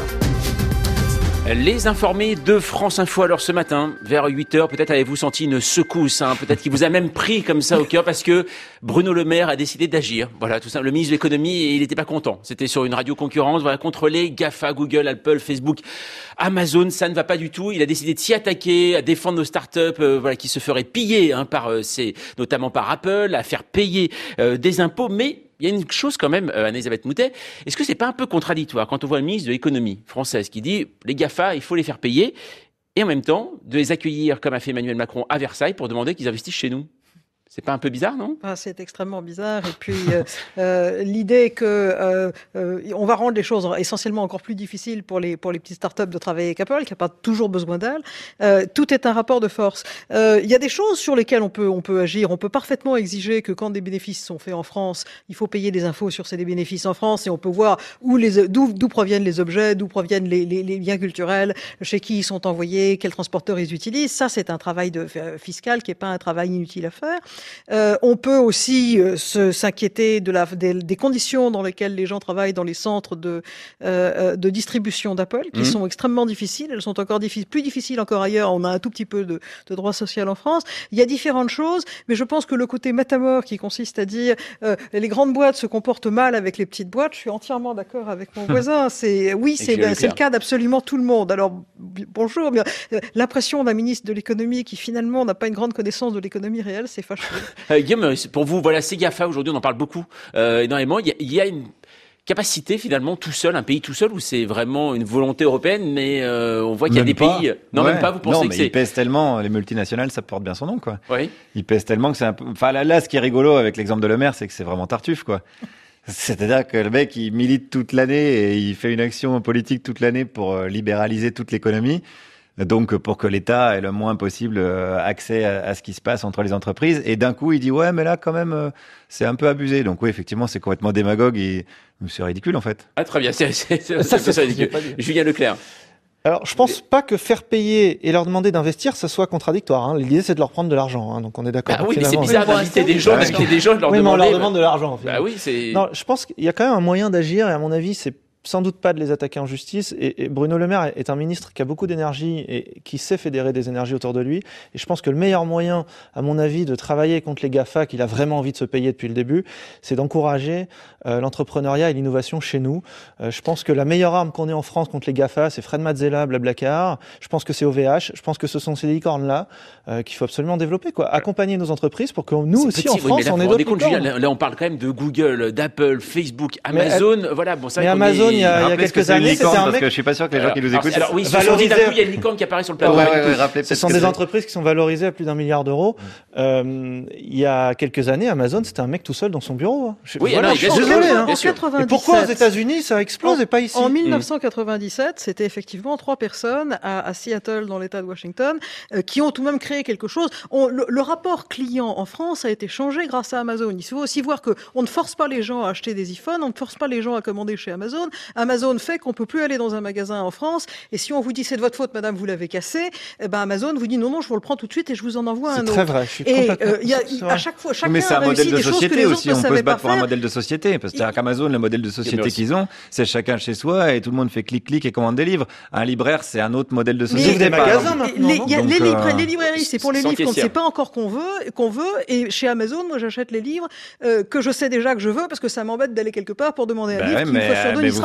Les informés de France Info. Alors ce matin, vers huit heures, peut-être avez-vous senti une secousse, hein, peut-être qu'il vous a même pris comme ça au cœur parce que Bruno Le Maire a décidé d'agir. Voilà, tout ça. Le ministre de l'économie, et il n'était pas content. C'était sur une radio concurrence, voilà, contre les GAFA, Google, Apple, Facebook, Amazon. Ça ne va pas du tout. Il a décidé de s'y attaquer, à défendre nos startups, euh, voilà, qui se feraient piller, hein, par, euh, ces, notamment par Apple, à faire payer euh, des impôts, mais il y a une chose quand même, euh, Anne-Elisabeth Moutet, est-ce que c'est pas un peu contradictoire quand on voit le ministre de l'économie française qui dit les GAFA, il faut les faire payer, et en même temps de les accueillir comme a fait Emmanuel Macron à Versailles pour demander qu'ils investissent chez nous? C'est pas un peu bizarre, non?
Ah, c'est extrêmement bizarre. Et puis euh, euh, l'idée que euh, euh, on va rendre les choses essentiellement encore plus difficiles pour les pour les petites startups de travailler avec Apple, qui n'a pas toujours besoin d'elles. Euh, tout est un rapport de force. Euh, il y a des choses sur lesquelles on peut on peut agir. On peut parfaitement exiger que quand des bénéfices sont faits en France, il faut payer des impôts sur ces bénéfices en France, et on peut voir où les d'où d'où proviennent les objets, d'où proviennent les, les les biens culturels, chez qui ils sont envoyés, quels transporteurs ils utilisent. Ça, c'est un travail de fiscal qui est pas un travail inutile à faire. Euh, on peut aussi euh, se, s'inquiéter de la, des, des conditions dans lesquelles les gens travaillent dans les centres de, euh, de distribution d'Apple, qui mmh. sont extrêmement difficiles. Elles sont encore difficiles, plus difficiles encore ailleurs. On a un tout petit peu de, de droit social en France. Il y a différentes choses, mais je pense que le côté métamore qui consiste à dire euh, les grandes boîtes se comportent mal avec les petites boîtes, je suis entièrement d'accord avec mon voisin. C'est oui, c'est, le, c'est le cas d'absolument tout le monde. Alors bonjour, bien, euh, l'impression d'un ministre de l'économie qui finalement n'a pas une grande connaissance de l'économie réelle, c'est fâcheux.
Euh, Guillaume, pour vous, voilà, ces GAFA, aujourd'hui, on en parle beaucoup, euh, énormément. Il y, a, il y a une capacité, finalement, tout seul, un pays tout seul, où c'est vraiment une volonté européenne, mais euh, on voit qu'il y a
même
des
pas.
pays... Non,
ouais.
même pas, vous pensez
non,
que
mais
c'est...
ils pèsent tellement, les multinationales, ça porte bien son nom, quoi.
Oui.
Ils pèsent tellement que c'est un peu... Enfin, là, là, ce qui est rigolo avec l'exemple de Le Maire, c'est que c'est vraiment Tartuffe, quoi. C'est-à-dire que le mec, il milite toute l'année et il fait une action politique toute l'année pour libéraliser toute l'économie. Donc, pour que l'État ait le moins possible accès à, à ce qui se passe entre les entreprises. Et d'un coup, il dit, ouais, mais là, quand même, c'est un peu abusé. Donc, oui, effectivement, c'est complètement démagogue et c'est ridicule, en fait.
Ah, très bien. C'est, c'est, c'est, ça, c'est, c'est ridicule. Julien Leclerc.
Alors, je pense pas que faire payer et leur demander d'investir, ça soit contradictoire. Hein. L'idée, c'est de leur prendre de l'argent. Hein. Donc, on est d'accord.
Ah oui, mais c'est bizarre d'inviter des gens, d'inviter des gens, de leur
oui,
demander.
mais on leur demande de l'argent.
Bah oui, c'est...
Non, je pense qu'il y a quand même un moyen d'agir et à mon avis, c'est sans doute pas de les attaquer en justice. Et, et Bruno Le Maire est un ministre qui a beaucoup d'énergie et qui sait fédérer des énergies autour de lui. Et je pense que le meilleur moyen, à mon avis, de travailler contre les GAFA, qu'il a vraiment envie de se payer depuis le début, c'est d'encourager euh, l'entrepreneuriat et l'innovation chez nous. Euh, je pense que la meilleure arme qu'on ait en France contre les GAFA, c'est Fred Mazzella, Blablacar. Je pense que c'est O V H. Je pense que ce sont ces licornes-là euh, qu'il faut absolument développer, quoi. Accompagner nos entreprises pour que nous c'est aussi, petit, en France, oui, là, on ait d'autres licornes.
Là, là, on parle quand même de Google, d'Apple, Facebook, Amazon. Mais, voilà, bon, ça.
Mais Amazon, il y a, il y a quelques années, c'était un mec...
parce que je suis pas sûr que les gens
alors,
qui nous écoutent.
Alors, alors oui, valorisé... d'un coup, il y a une licorne qui apparaît sur le plateau.
Ouais, ouais, ouais, rappelez,
ce sont des c'est... entreprises qui sont valorisées à plus d'un milliard d'euros. Mmh. Euh, il y a quelques années, Amazon, c'était un mec tout seul dans son bureau. Hein.
Oui,
voilà,
non,
je suis désolé. Hein. Et pourquoi aux États-Unis ça explose
en,
et pas ici?
En dix-neuf cent quatre-vingt-dix-sept, c'était effectivement trois personnes à, à Seattle, dans l'État de Washington, euh, qui ont tout de même créé quelque chose. On, le, le rapport client en France a été changé grâce à Amazon. Il faut aussi voir que on ne force pas les gens à acheter des iPhones, on ne force pas les gens à commander chez Amazon. Amazon fait qu'on peut plus aller dans un magasin en France, et si on vous dit c'est de votre faute, madame, vous l'avez cassé, eh ben Amazon vous dit non, non, je vous le prends tout de suite et je vous en envoie un autre.
C'est très vrai. Je suis
et
euh,
il y a à chaque fois, chacun
mais c'est un
a
modèle de
des
société aussi. On peut se battre pour
faire.
un modèle de société, parce que il... qu'Amazon, le modèle de société qu'ils ont, c'est chacun chez soi et tout le monde fait clic-clic et commande des livres. Un libraire, c'est un autre modèle de société.
Des magasins maintenant.
Les, y a, les, livres, euh... les librairies, c'est pour les livres qu'on ne sait pas encore qu'on veut, qu'on veut. Et chez Amazon, moi, j'achète les livres euh, que je sais déjà que je veux, parce que ça m'embête d'aller quelque part pour demander un bah livre
ouais,
qui,
mais,
une fois sur deux,
mais
n'y
vous
sera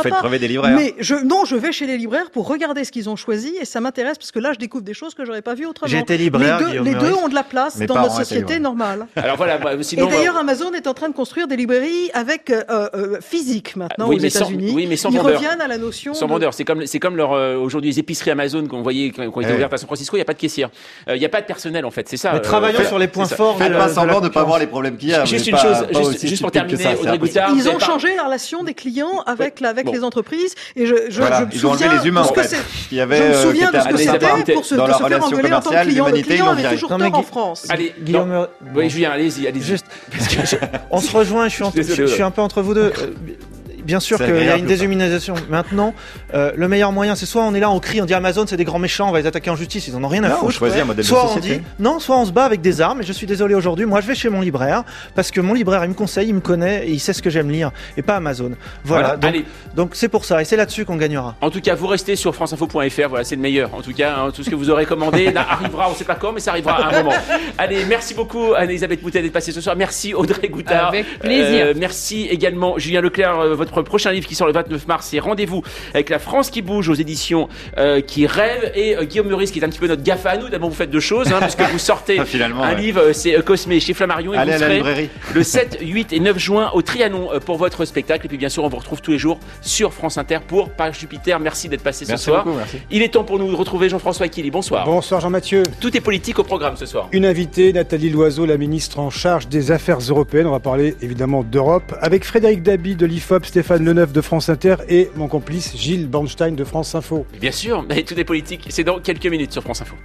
faites
pas.
crever des libraires.
Mais je, non, je vais chez les libraires pour regarder ce qu'ils ont choisi et ça m'intéresse parce que là, je découvre des choses que j'aurais pas vues autrement.
J'ai été libraire,
Les deux,
Guillaume
les deux
Meurice.
ont de la place
Mes
dans
parents
notre
étaient
société
libraires.
normale.
Alors voilà, bah, sinon.
Et d'ailleurs, Amazon est en train de construire des librairies avec euh, euh, physique maintenant
oui,
aux
mais sans-
États-Unis.
oui, mais sans
Ils
vendeur.
reviennent à la notion
Sans
de...
vendeur, c'est comme c'est comme leur euh, aujourd'hui les épiceries Amazon qu'on voyait qui ont été
Eh.
ouvertes à San Francisco, il y a pas de caissière, il euh, y a pas de personnel en fait, c'est ça.
Mais
euh,
travaillons
fait-
sur les points
c'est ça.
forts.
Faites
de-
pas
de
semblant
la
de pas
concurrence.
voir les problèmes qu'il y a.
Juste
Vous
une
êtes
chose,
pas- pas
juste,
aussi
juste pour
stupide que
terminer,
ça,
Audrey
c'est
Goutard,
Ils
vous avez
ont
pas-
changé la relation des clients avec, la, avec
Bon.
les entreprises et je, je,
Voilà,
je me
ils ont enlevé
souviens
les humains,
de ce
en
que
fait.
c'est.
Il y avait,
Je me
euh,
souviens
qui
de ce que
étaient
c'était
appartenait
pour se,
dans
de
leur
se faire
relation
engueuler en tant que
commerciale,
client. Le
l'humanité, ils
client
l'ont
avait
viré.
toujours
Non, mais
tort en
Guy-
France.
Allez,
Guillaume,
non. Oui, Julien, allez-y, allez-y.
Juste,
Parce que je-
on se rejoint, je suis, en-
Je suis désolé,
je suis
ouais.
un peu entre vous deux. Euh, Bien sûr
C'est
qu'il y a
agréable
une
ou pas
déshumanisation. Maintenant, euh, le meilleur moyen, c'est soit on est là, on crie, on dit Amazon, c'est des grands méchants, on va les attaquer en justice, ils en ont rien à
Non, on
foutre.
choisit un modèle de
Soit on
société.
dit, non, soit on se bat avec des armes, et je suis désolé aujourd'hui, moi je vais chez mon libraire, parce que mon libraire, il me conseille, il me connaît, et il sait ce que j'aime lire, et pas Amazon. Voilà,
Voilà,
donc,
allez.
donc c'est pour ça, et c'est là-dessus qu'on gagnera.
En tout cas, vous restez sur franceinfo point f r, voilà, c'est le meilleur. En tout cas, hein, tout ce que vous aurez commandé là, arrivera, on ne sait pas quand, mais ça arrivera à un moment. Allez, merci beaucoup Anne-Elisabeth Moutet d'être passée ce soir. Merci Audrey Goutard.
Avec plaisir.
Euh, merci également Julien Leclerc, euh, votre prochain livre qui sort le vingt-neuf mars, c'est Rendez-vous avec la France qui bouge aux éditions euh, qui rêvent, et euh, Guillaume Meurice qui est un petit peu notre gaffe à nous, d'abord vous faites deux choses, hein, parce que vous sortez
Finalement,
un
ouais.
livre, euh, c'est euh, Cosmé chez Flammarion, et
Allez
vous
à la
serez
librairie.
le sept, huit et neuf juin au Trianon euh, pour votre spectacle. Et puis bien sûr, on vous retrouve tous les jours sur France Inter pour Page Jupiter. Merci d'être passé ce
Merci
soir.
beaucoup, merci.
Il est temps pour nous de retrouver Jean-François Kili. Bonsoir.
Bonsoir Jean-Mathieu.
Tout est politique au programme ce soir.
Une invitée, Nathalie Loiseau, la ministre en charge des Affaires européennes. On va parler évidemment d'Europe avec Frédéric Dabi de l'I F O P, Stéphane Leneuf de France Inter et mon complice Gilles Bornstein de France Info.
Bien sûr, mais tout est politique. C'est dans quelques minutes sur France Info.